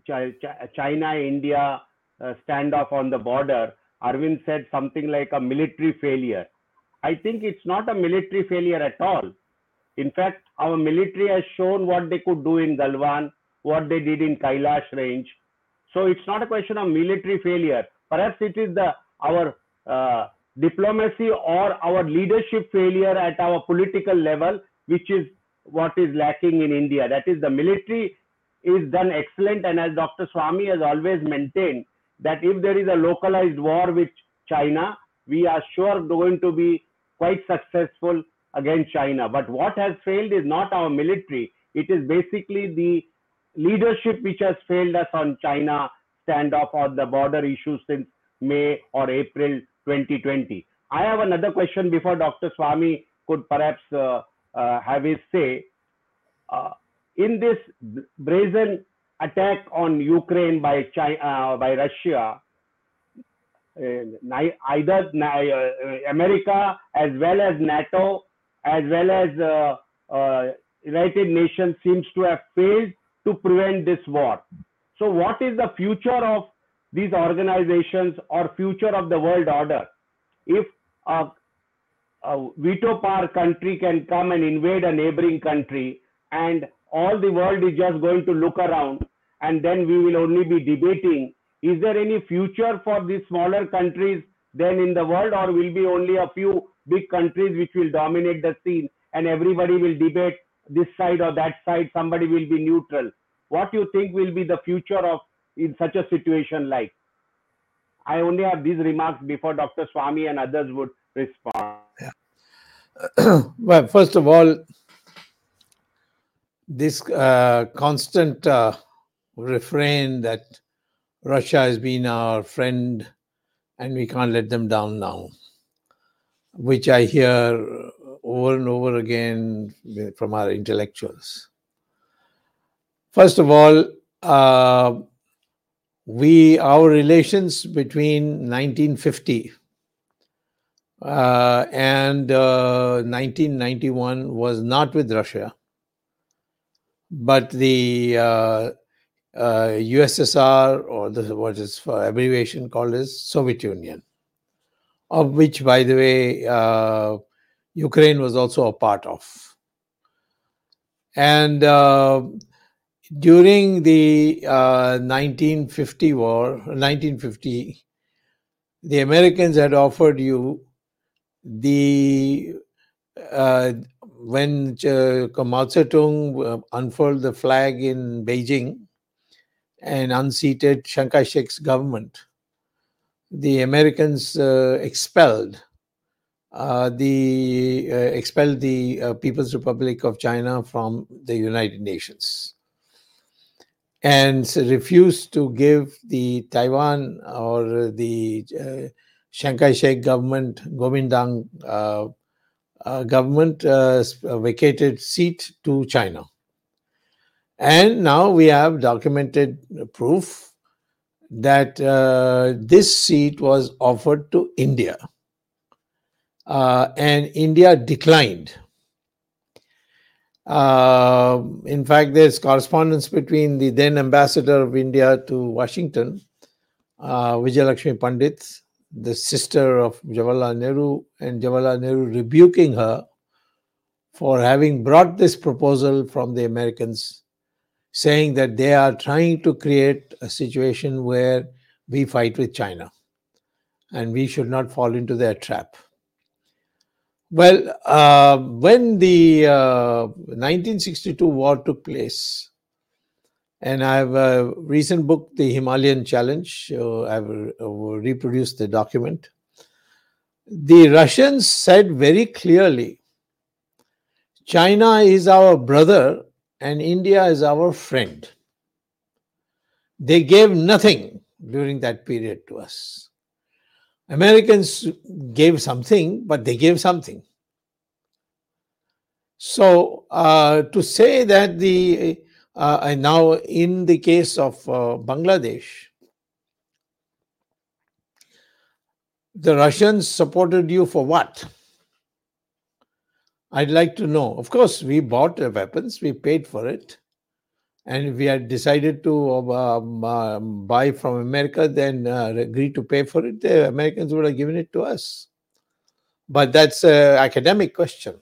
China-India uh, standoff on the border, Arvind said something like a military failure. I think it's not a military failure at all. In fact, our military has shown what they could do in Galwan, what they did in Kailash range. So it's not a question of military failure. Perhaps it is the our uh, diplomacy or our leadership failure at our political level, which is what is lacking in India. That is, the military is done excellent. And as Doctor Swami has always maintained, that if there is a localized war with China, we are sure going to be quite successful against China. But what has failed is not our military. It is basically the leadership which has failed us on China standoff or the border issues since May or April twenty twenty. I have another question before Doctor Swami could perhaps uh, uh, have his say. Uh, in this brazen attack on Ukraine by China, uh, by Russia, Uh, either uh, America as well as NATO as well as uh, uh, United Nations seems to have failed to prevent this war. So what is the future of these organizations or future of the world order? If a, a veto power country can come and invade a neighboring country and all the world is just going to look around and then we will only be debating, is there any future for these smaller countries then in the world, or will be only a few big countries which will dominate the scene and everybody will debate this side or that side, somebody will be neutral? What do you think will be the future of in such a situation like? I only have these remarks before Doctor Swami and others would respond. Yeah. Well, first of all, this uh, constant uh, refrain that Russia has been our friend and we can't let them down now, which I hear over and over again from our intellectuals. First of all, uh, we our relations between nineteen fifty uh, and uh, nineteen ninety-one was not with Russia, but the uh, uh, U S S R, or the, what is for abbreviation called as Soviet Union, of which, by the way, uh, Ukraine was also a part of. And uh, during the uh, nineteen fifty war, nineteen fifty, the Americans had offered you the uh, when uh, Mao Zedong unfurled the flag in Beijing and unseated Chiang Kai-shek's government, the Americans uh, expelled uh, the uh, expelled the uh, People's Republic of China from the United Nations, and refused to give the Taiwan or the uh, Chiang Kai-shek government, Kuomintang uh, uh, government, uh, vacated seat to China. And now we have documented proof that uh, this seat was offered to India, uh, and India declined. Uh, in fact, there's correspondence between the then ambassador of India to Washington, uh, Vijayalakshmi Pandit, the sister of Jawaharlal Nehru, and Jawaharlal Nehru rebuking her for having brought this proposal from the Americans, saying that they are trying to create a situation where we fight with China and we should not fall into their trap. Well, uh, when the uh, nineteen sixty-two war took place, and I have a recent book, The Himalayan Challenge, uh, I've uh, reproduced the document. The Russians said very clearly, China is our brother and India is our friend. They gave nothing during that period to us. Americans gave something, but they gave something. So uh, to say that the, uh, and now in the case of uh, Bangladesh, the Russians supported you for what? I'd like to know. Of course, we bought the weapons, we paid for it. And if we had decided to um, uh, buy from America, then uh, agree to pay for it, the Americans would have given it to us. But that's an academic question.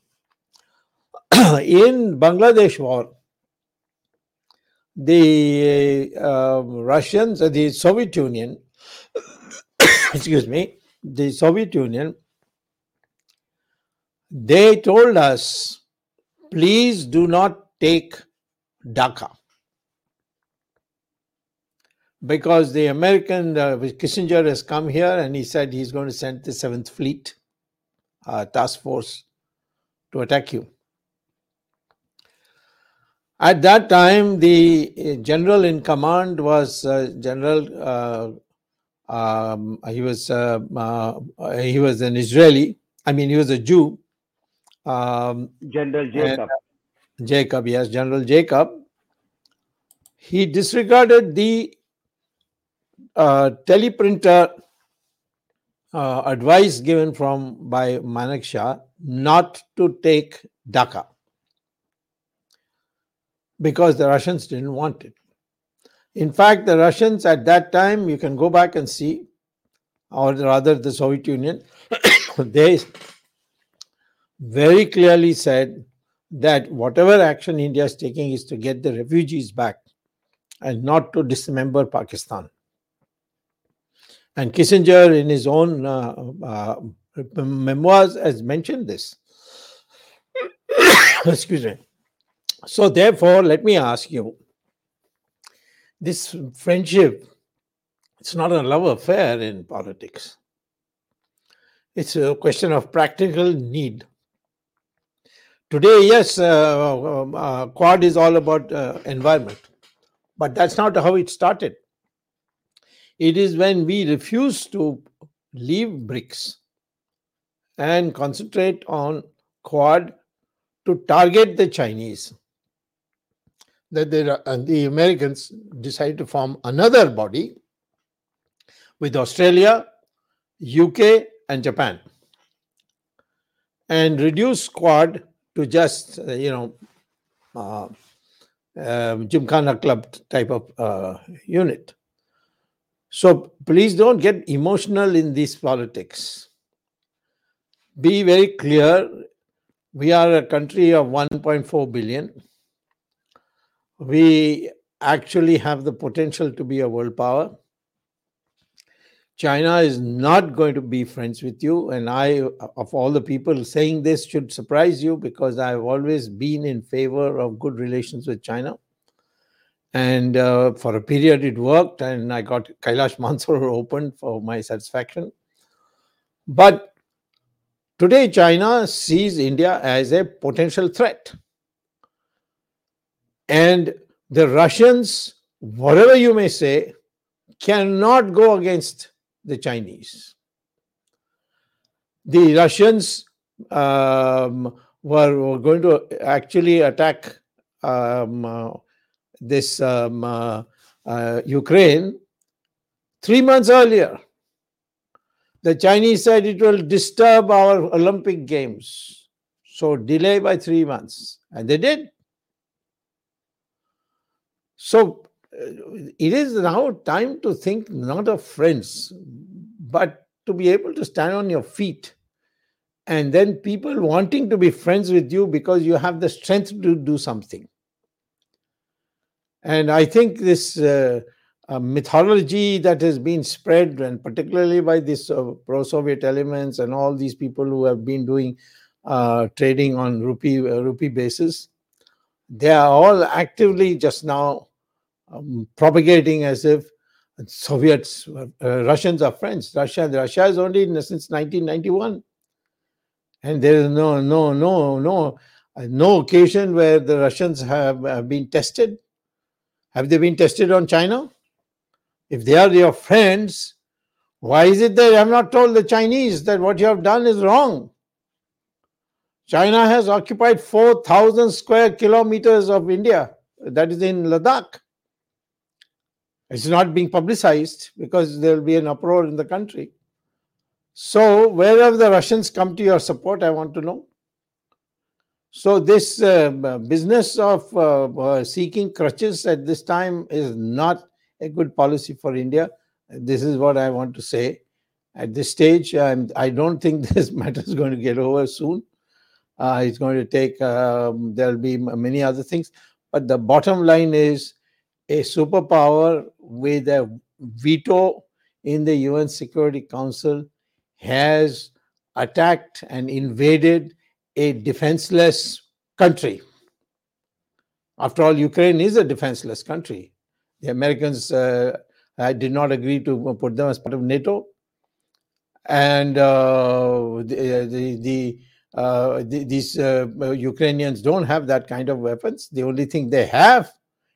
In Bangladesh war, the uh, Russians, uh, the Soviet Union, excuse me, the Soviet Union, they told us, please do not take Dhaka. Because the American, uh, Kissinger has come here and he said he's going to send the seventh Fleet uh, task force to attack you. At that time, the general in command was uh, General, uh, um, he was uh, uh, he was an Israeli, I mean, he was a Jew. Um, General Jacob. Jacob, yes, General Jacob. He disregarded the uh, teleprinter uh, advice given from by Manekshaw not to take Dhaka, because the Russians didn't want it. In fact, the Russians at that time, you can go back and see, or rather the Soviet Union, they very clearly said that whatever action India is taking is to get the refugees back and not to dismember Pakistan. And Kissinger in his own uh, uh, memoirs has mentioned this. Excuse me. So therefore, let me ask you, this friendship, it's not a love affair in politics. It's a question of practical need. Today, yes, uh, uh, Quad is all about uh, environment, but that's not how it started. It is when we refuse to leave BRICS and concentrate on Quad to target the Chinese that they, uh, the Americans decide to form another body with Australia, U K, and Japan, and reduce Quad to just, uh, you know, uh, uh, Gymkhana Club type of uh, unit. So please don't get emotional in these politics. Be very clear. We are a country of one point four billion. We actually have the potential to be a world power. China is not going to be friends with you. And I, of all the people saying this, should surprise you, because I've always been in favor of good relations with China. And uh, for a period it worked, and I got Kailash Mansarovar opened for my satisfaction. But today China sees India as a potential threat. And the Russians, whatever you may say, cannot go against the Chinese. The Russians um, were, were going to actually attack um, uh, this um, uh, uh, Ukraine three months earlier. The Chinese said it will disturb our Olympic Games. So delay by three months. And they did. So it is now time to think not of friends, but to be able to stand on your feet. And then people wanting to be friends with you because you have the strength to do something. And I think this uh, uh, mythology that has been spread, and particularly by these uh, pro-Soviet elements and all these people who have been doing uh, trading on rupee, uh, rupee basis, they are all actively just now um, propagating as if Soviets, uh, Russians are friends. Russia, Russia is only in, since nineteen ninety-one. And there is no, no, no, no, uh, no occasion where the Russians have uh, been tested. Have they been tested on China? If they are your friends, why is it that you have not told the Chinese that what you have done is wrong? China has occupied four thousand square kilometers of India, that is in Ladakh. It's not being publicized because there will be an uproar in the country. So where have the Russians come to your support, I want to know. So this uh, business of uh, uh, seeking crutches at this time is not a good policy for India. This is what I want to say. At this stage, um, I don't think this matter is going to get over soon. Uh, it's going to take, um, there'll be many other things. But the bottom line is a superpower with a veto in the U N Security Council has attacked and invaded a defenseless country. After all, Ukraine is a defenseless country. The Americans uh, did not agree to put them as part of NATO. And uh, the, the, the, uh, the, these uh, Ukrainians don't have that kind of weapons. The only thing they have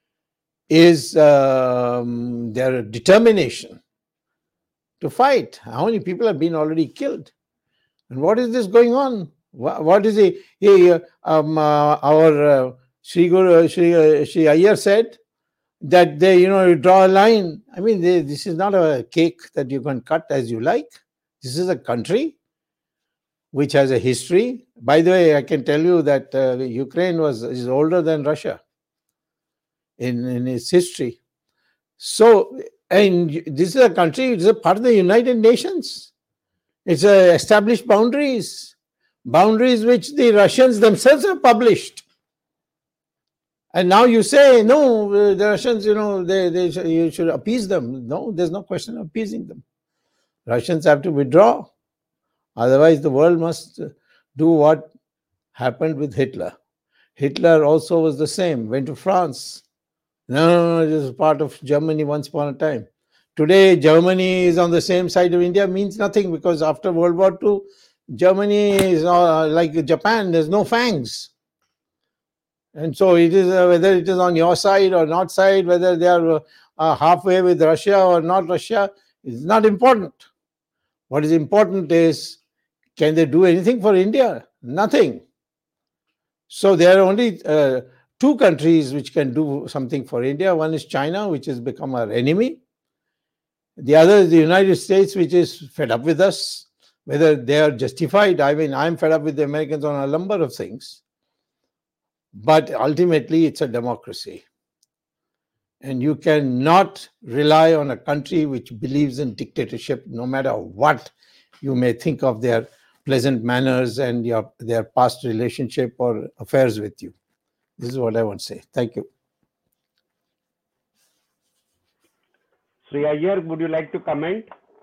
is um, their determination to fight. How many people have been already killed? And what is this going on? What, what is it? He, um, uh, our uh, Sri Guru, Sri, uh, Sri Iyer said that they, you know, you draw a line. I mean, they, this is not a cake that you can cut as you like. This is a country which has a history. By the way, I can tell you that uh, Ukraine was is older than Russia in, in its history. So, and this is a country, it's a part of the United Nations. It's a established boundaries, boundaries which the Russians themselves have published. And now you say, no, the Russians, you know, they, they you should appease them. No, there's no question of appeasing them. Russians have to withdraw. Otherwise, the world must do what happened with Hitler. Hitler also was the same, went to France. No, no, no, it was part of Germany once upon a time. Today, Germany is on the same side of India means nothing, because after World War Two, Germany is uh, like Japan, there's no fangs. And so it is uh, whether it is on your side or not side, whether they are uh, halfway with Russia or not Russia, is not important. What is important is, can they do anything for India? Nothing. So there are only uh, two countries which can do something for India. One is China, which has become our enemy. The other is the United States, which is fed up with us. Whether they are justified, I mean, I'm fed up with the Americans on a number of things. But ultimately, it's a democracy. And you cannot rely on a country which believes in dictatorship, no matter what you may think of their pleasant manners and your, their past relationship or affairs with you. This is what I want to say. Thank you. Sri Iyer, would you like to comment?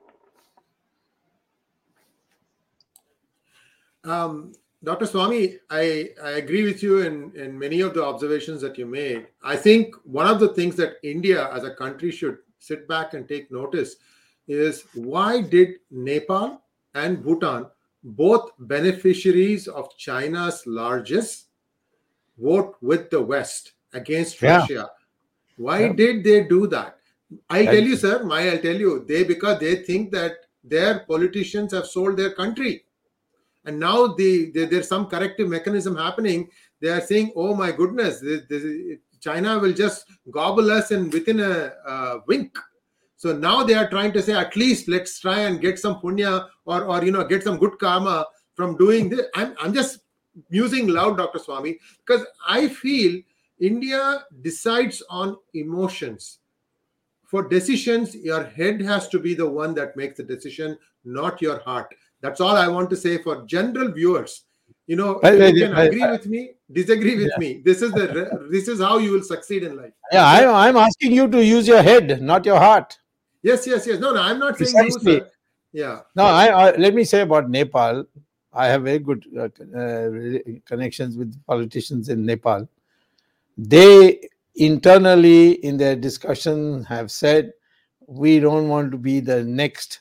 Um, Doctor Swami, I, I agree with you in, in many of the observations that you made. I think one of the things that India as a country should sit back and take notice is, why did Nepal and Bhutan, both beneficiaries of China's largesse, vote with the West against Yeah. Russia? Why Yeah. did they do that? I'll That- tell you, sir, my, I'll tell you, they, because they think that their politicians have sold their country. And now the, the, there's some corrective mechanism happening. They are saying, oh my goodness, this, this, China will just gobble us in within a, a wink. So now they are trying to say, at least let's try and get some punya or, or you know, get some good karma from doing this. I'm, I'm just musing loud, Doctor Swami, because I feel India decides on emotions. For decisions, your head has to be the one that makes the decision, not your heart. That's all I want to say for general viewers. You know, I- I- you can I- agree with me, disagree with Yeah. me. This is the this is how you will succeed in life. Yeah, I'm, I'm asking you to use your head, not your heart. Yes, yes, yes. No, no, I'm not saying Precisely. you, sir. Yeah. Now, I, I let me say about Nepal. I have very good uh, uh, connections with politicians in Nepal. They internally, in their discussion, have said, we don't want to be the next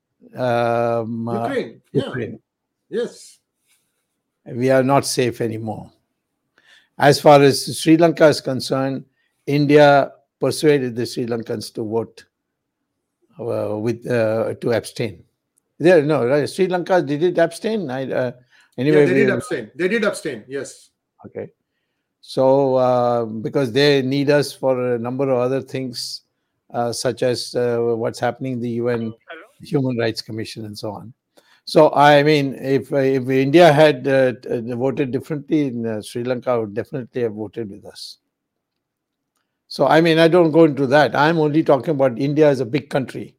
um, uh, Ukraine. Yeah. Ukraine. Yes. We are not safe anymore. As far as Sri Lanka is concerned, India persuaded the Sri Lankans to vote uh, with uh, to abstain. There, no, right? Sri Lanka, did it abstain? I, uh, anyway, Yeah, they did we- abstain. They did abstain. Yes. Okay. So, uh, because they need us for a number of other things, uh, such as uh, what's happening in the U N Human Rights Commission and so on. So, I mean, if if India had uh, voted differently in uh, Sri Lanka, would definitely have voted with us. So, I mean, I don't go into that. I'm only talking about India as a big country.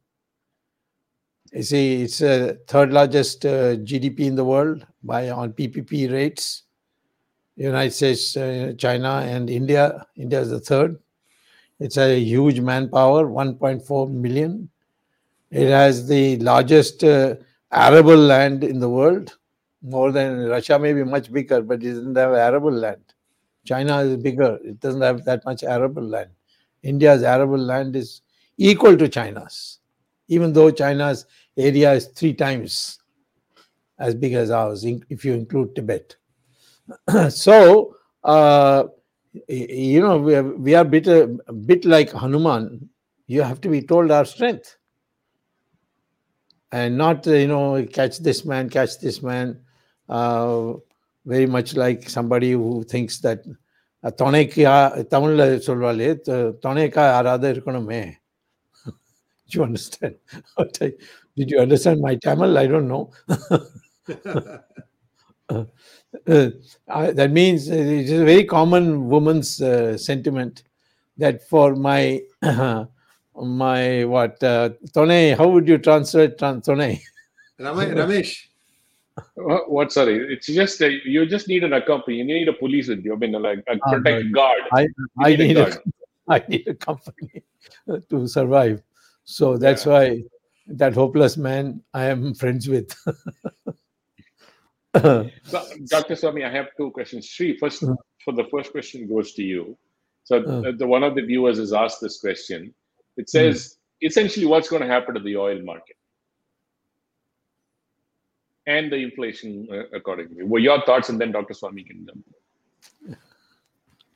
You see, it's the third largest uh, G D P in the world by on P P P rates. United States, uh, China, and India. India is the third. It's a huge manpower, one point four million. It has the largest uh, arable land in the world, more than Russia, may be much bigger, but it doesn't have arable land. China is bigger, it doesn't have that much arable land. India's arable land is equal to China's, even though China's area is three times as big as ours, if you include Tibet. So, uh, you know, we are, we are a bit, a bit like Hanuman. You have to be told our strength. And not, you know, catch this man, catch this man. Uh, very much like somebody who thinks that Toneka, Tamil solvale, Toneka arada irkonume. Do you understand? Did you understand my Tamil? I don't know. Uh, uh, that means uh, it is a very common woman's uh, sentiment that for my uh, my what uh, Tone, how would you translate Tone? Ramesh. Ramesh. What, what? Sorry, it's just uh, you just need an accompaniment. You need a police with you. I mean, like a Ah, protect no. guard. I, You I need a need a, guard. I need a company to survive. So that's Yeah. why that hopeless man I am friends with. So, Doctor Swami, I have two questions. Sri, first, Uh. for the first question goes to you. So, Uh. uh, the one of the viewers has asked this question. It says essentially, what's going to happen to the oil market and the inflation uh, accordingly? What your thoughts, and then Doctor Swami can jump.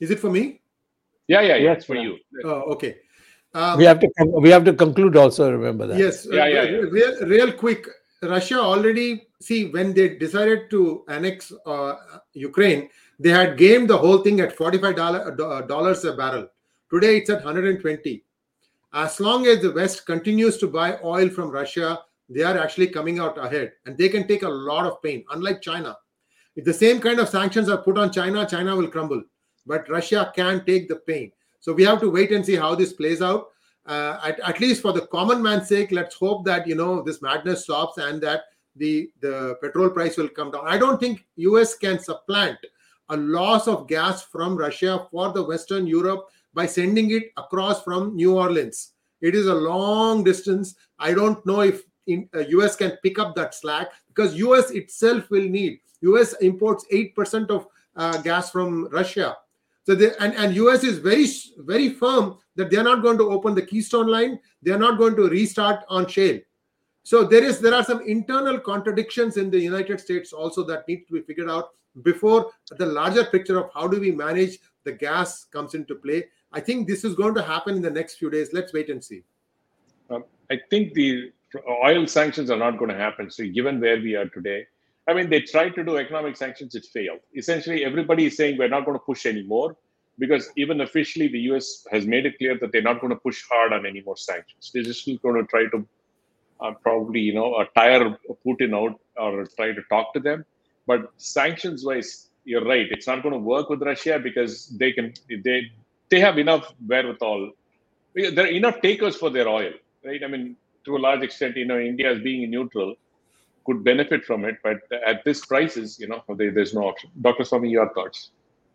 Is it for me? Yeah, yeah, yeah. Yes, It's for sir. you. Oh, okay. Um, We have to we have to conclude also. Remember that. Yes. Yeah, uh, yeah, yeah. Real, real quick. Russia already, see, when they decided to annex uh, Ukraine, they had gamed the whole thing at forty-five dollars a barrel. Today it's at one hundred twenty. As long as the West continues to buy oil from Russia, they are actually coming out ahead, and they can take a lot of pain, unlike China. If the same kind of sanctions are put on China, China will crumble. But Russia can take the pain. So we have to wait and see how this plays out. Uh, at, at least for the common man's sake, let's hope that, you know, this madness stops and that the, the petrol price will come down. I don't think U S can supplant a loss of gas from Russia for the Western Europe by sending it across from New Orleans. It is a long distance. I don't know if in, uh, U S can pick up that slack, because U S itself will need. U S imports eight percent of uh, gas from Russia. So they, and, and U S is very, very firm that they're not going to open the Keystone line. They're not going to restart on shale. So there is there are some internal contradictions in the United States also that need to be figured out before the larger picture of how do we manage the gas comes into play. I think this is going to happen in the next few days. Let's wait and see. Um, I think the oil sanctions are not going to happen. So given where we are today, I mean, they tried to do economic sanctions, it failed. Essentially, everybody is saying we're not going to push anymore, because even officially the U S has made it clear that they're not going to push hard on any more sanctions. They're just going to try to uh, probably, you know, uh, tire Putin out or try to talk to them. But sanctions-wise, you're right. It's not going to work with Russia because they can they they have enough wherewithal. There are enough takers for their oil, right? I mean, to a large extent, you know, India as being neutral could benefit from it, but at this prices, you know, there, there's no option. Doctor Swami, your thoughts?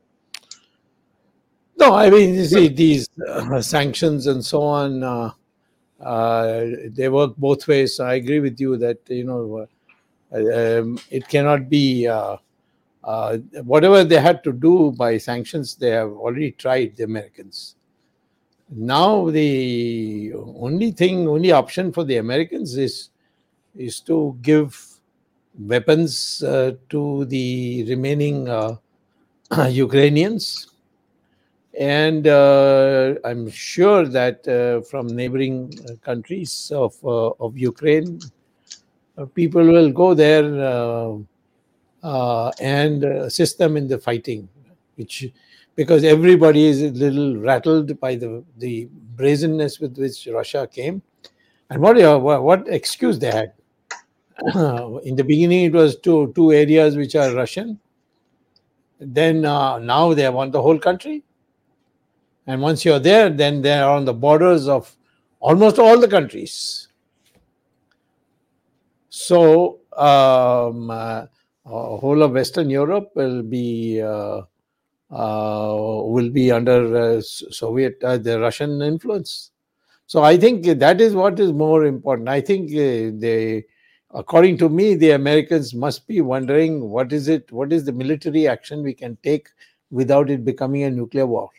No, I mean, you see, these uh, sanctions and so on, uh, uh, they work both ways. I agree with you that, you know, uh, um, it cannot be, uh, uh, whatever they had to do by sanctions, they have already tried, the Americans. Now, the only thing, only option for the Americans is is to give weapons uh, to the remaining uh, Ukrainians. And uh, I'm sure that uh, from neighboring countries of, uh, of Ukraine, uh, people will go there uh, uh, and assist them in the fighting, which because everybody is a little rattled by the, the brazenness with which Russia came. And what, what excuse they had. In the beginning, it was two, two areas which are Russian. Then uh, now they want the whole country. And once you're there, then they are on the borders of almost all the countries. So um, uh, whole of Western Europe will be uh, uh, will be under uh, Soviet, uh, the Russian influence. So I think that is what is more important. I think uh, they, according to me, the Americans must be wondering what is it, what is the military action we can take without it becoming a nuclear war.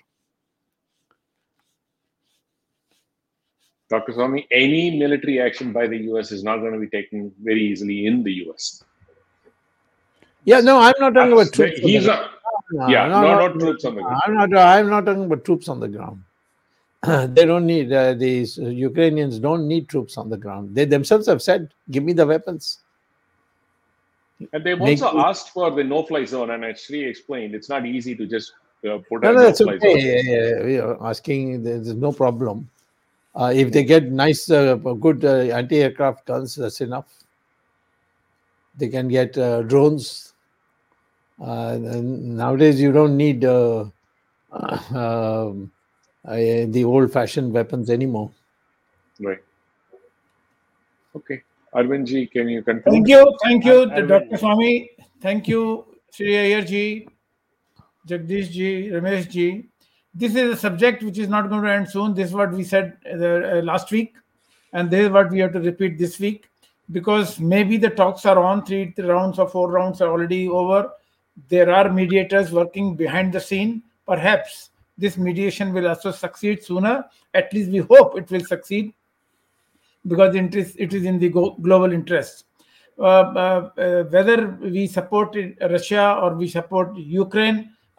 Doctor Swami, any military action by the U S is not going to be taken very easily in the U S. Yeah, no, I'm not talking about troops. He's not. No, yeah, no, no, no, not troops on the ground. I'm not. I'm not talking about troops on the ground. They don't need uh, these uh, Ukrainians don't need troops on the ground. They themselves have said, "Give me the weapons." And they've Make also it, asked for the no-fly zone, and as Sri explained, it's not easy to just uh, put no, a no, that's no-fly okay. zone. Yeah, yeah, yeah. Asking, there's no problem. Uh, if they get nice, uh, good uh, anti-aircraft guns, that's enough. They can get uh, drones. Uh, nowadays, you don't need uh, uh, um, uh, the old-fashioned weapons anymore. Right. Okay. Arvindji, can you conclude? Thank you. Thank you, Arvind. Doctor Swami. Thank you, Sri Iyer ji, Jagdish ji, Ramesh ji. This is a subject which is not going to end soon. This is what we said uh, last week. And this is what we have to repeat this week. Because maybe the talks are on, three rounds or four rounds are already over. There are mediators working behind the scene. Perhaps this mediation will also succeed sooner. At least we hope it will succeed, because it is, it is in the global interest. Uh, uh, uh, whether we support Russia or we support Ukraine,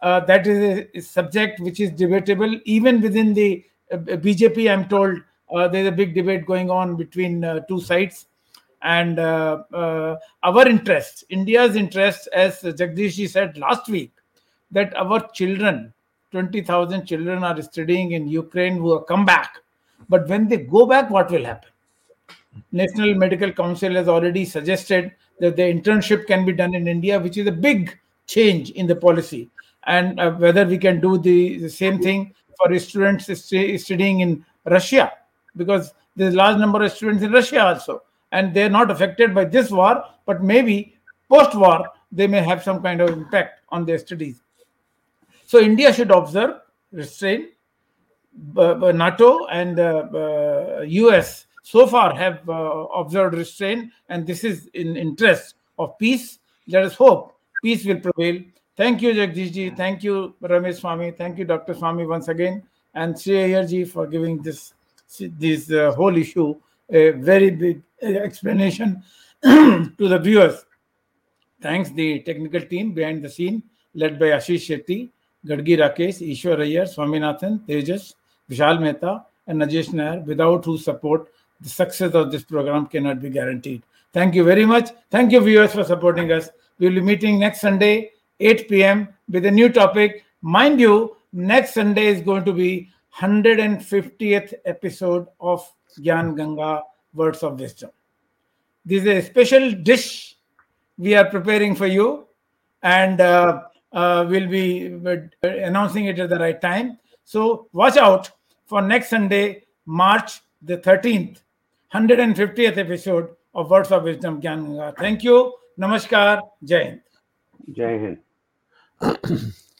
uh, that is a, a subject which is debatable even within the uh, B J P. I'm told uh, there's a big debate going on between uh, two sides. And uh, uh, our interest, India's interest, as Jagdish ji said last week, that our children, twenty thousand children are studying in Ukraine who have come back. But when they go back, what will happen? National Medical Council has already suggested that the internship can be done in India, which is a big change in the policy. And uh, whether we can do the, the same thing for students studying in Russia, because there's a large number of students in Russia also, and they're not affected by this war, but maybe post-war, they may have some kind of impact on their studies. So India should observe, restrain. Uh, NATO and uh, uh, U S so far have uh, observed restraint, and this is in interest of peace. Let us hope peace will prevail. Thank you, Jagdish ji. Thank you, Ramesh Swami. Thank you, Doctor Swami, once again, and Sri Iyer ji for giving this this uh, whole issue a very big explanation to the viewers. Thanks the technical team behind the scene, led by Ashish Shetty, Gadgi Rakesh, Ishwar Iyer, Swaminathan, Tejas, Vishal Mehta, and Najesh Nair, without whose support, the success of this program cannot be guaranteed. Thank you very much. Thank you, viewers, for supporting us. We will be meeting next Sunday, eight p.m. with a new topic. Mind you, next Sunday is going to be one hundred fiftieth episode of Gyan Ganga Words of Wisdom. This is a special dish we are preparing for you, and uh, uh, we'll be announcing it at the right time. So watch out for next Sunday, March the thirteenth, one hundred fiftieth episode of Words of Wisdom, Gyan Ganga. Thank you. Namaskar. Jai Hind. Jai Hind.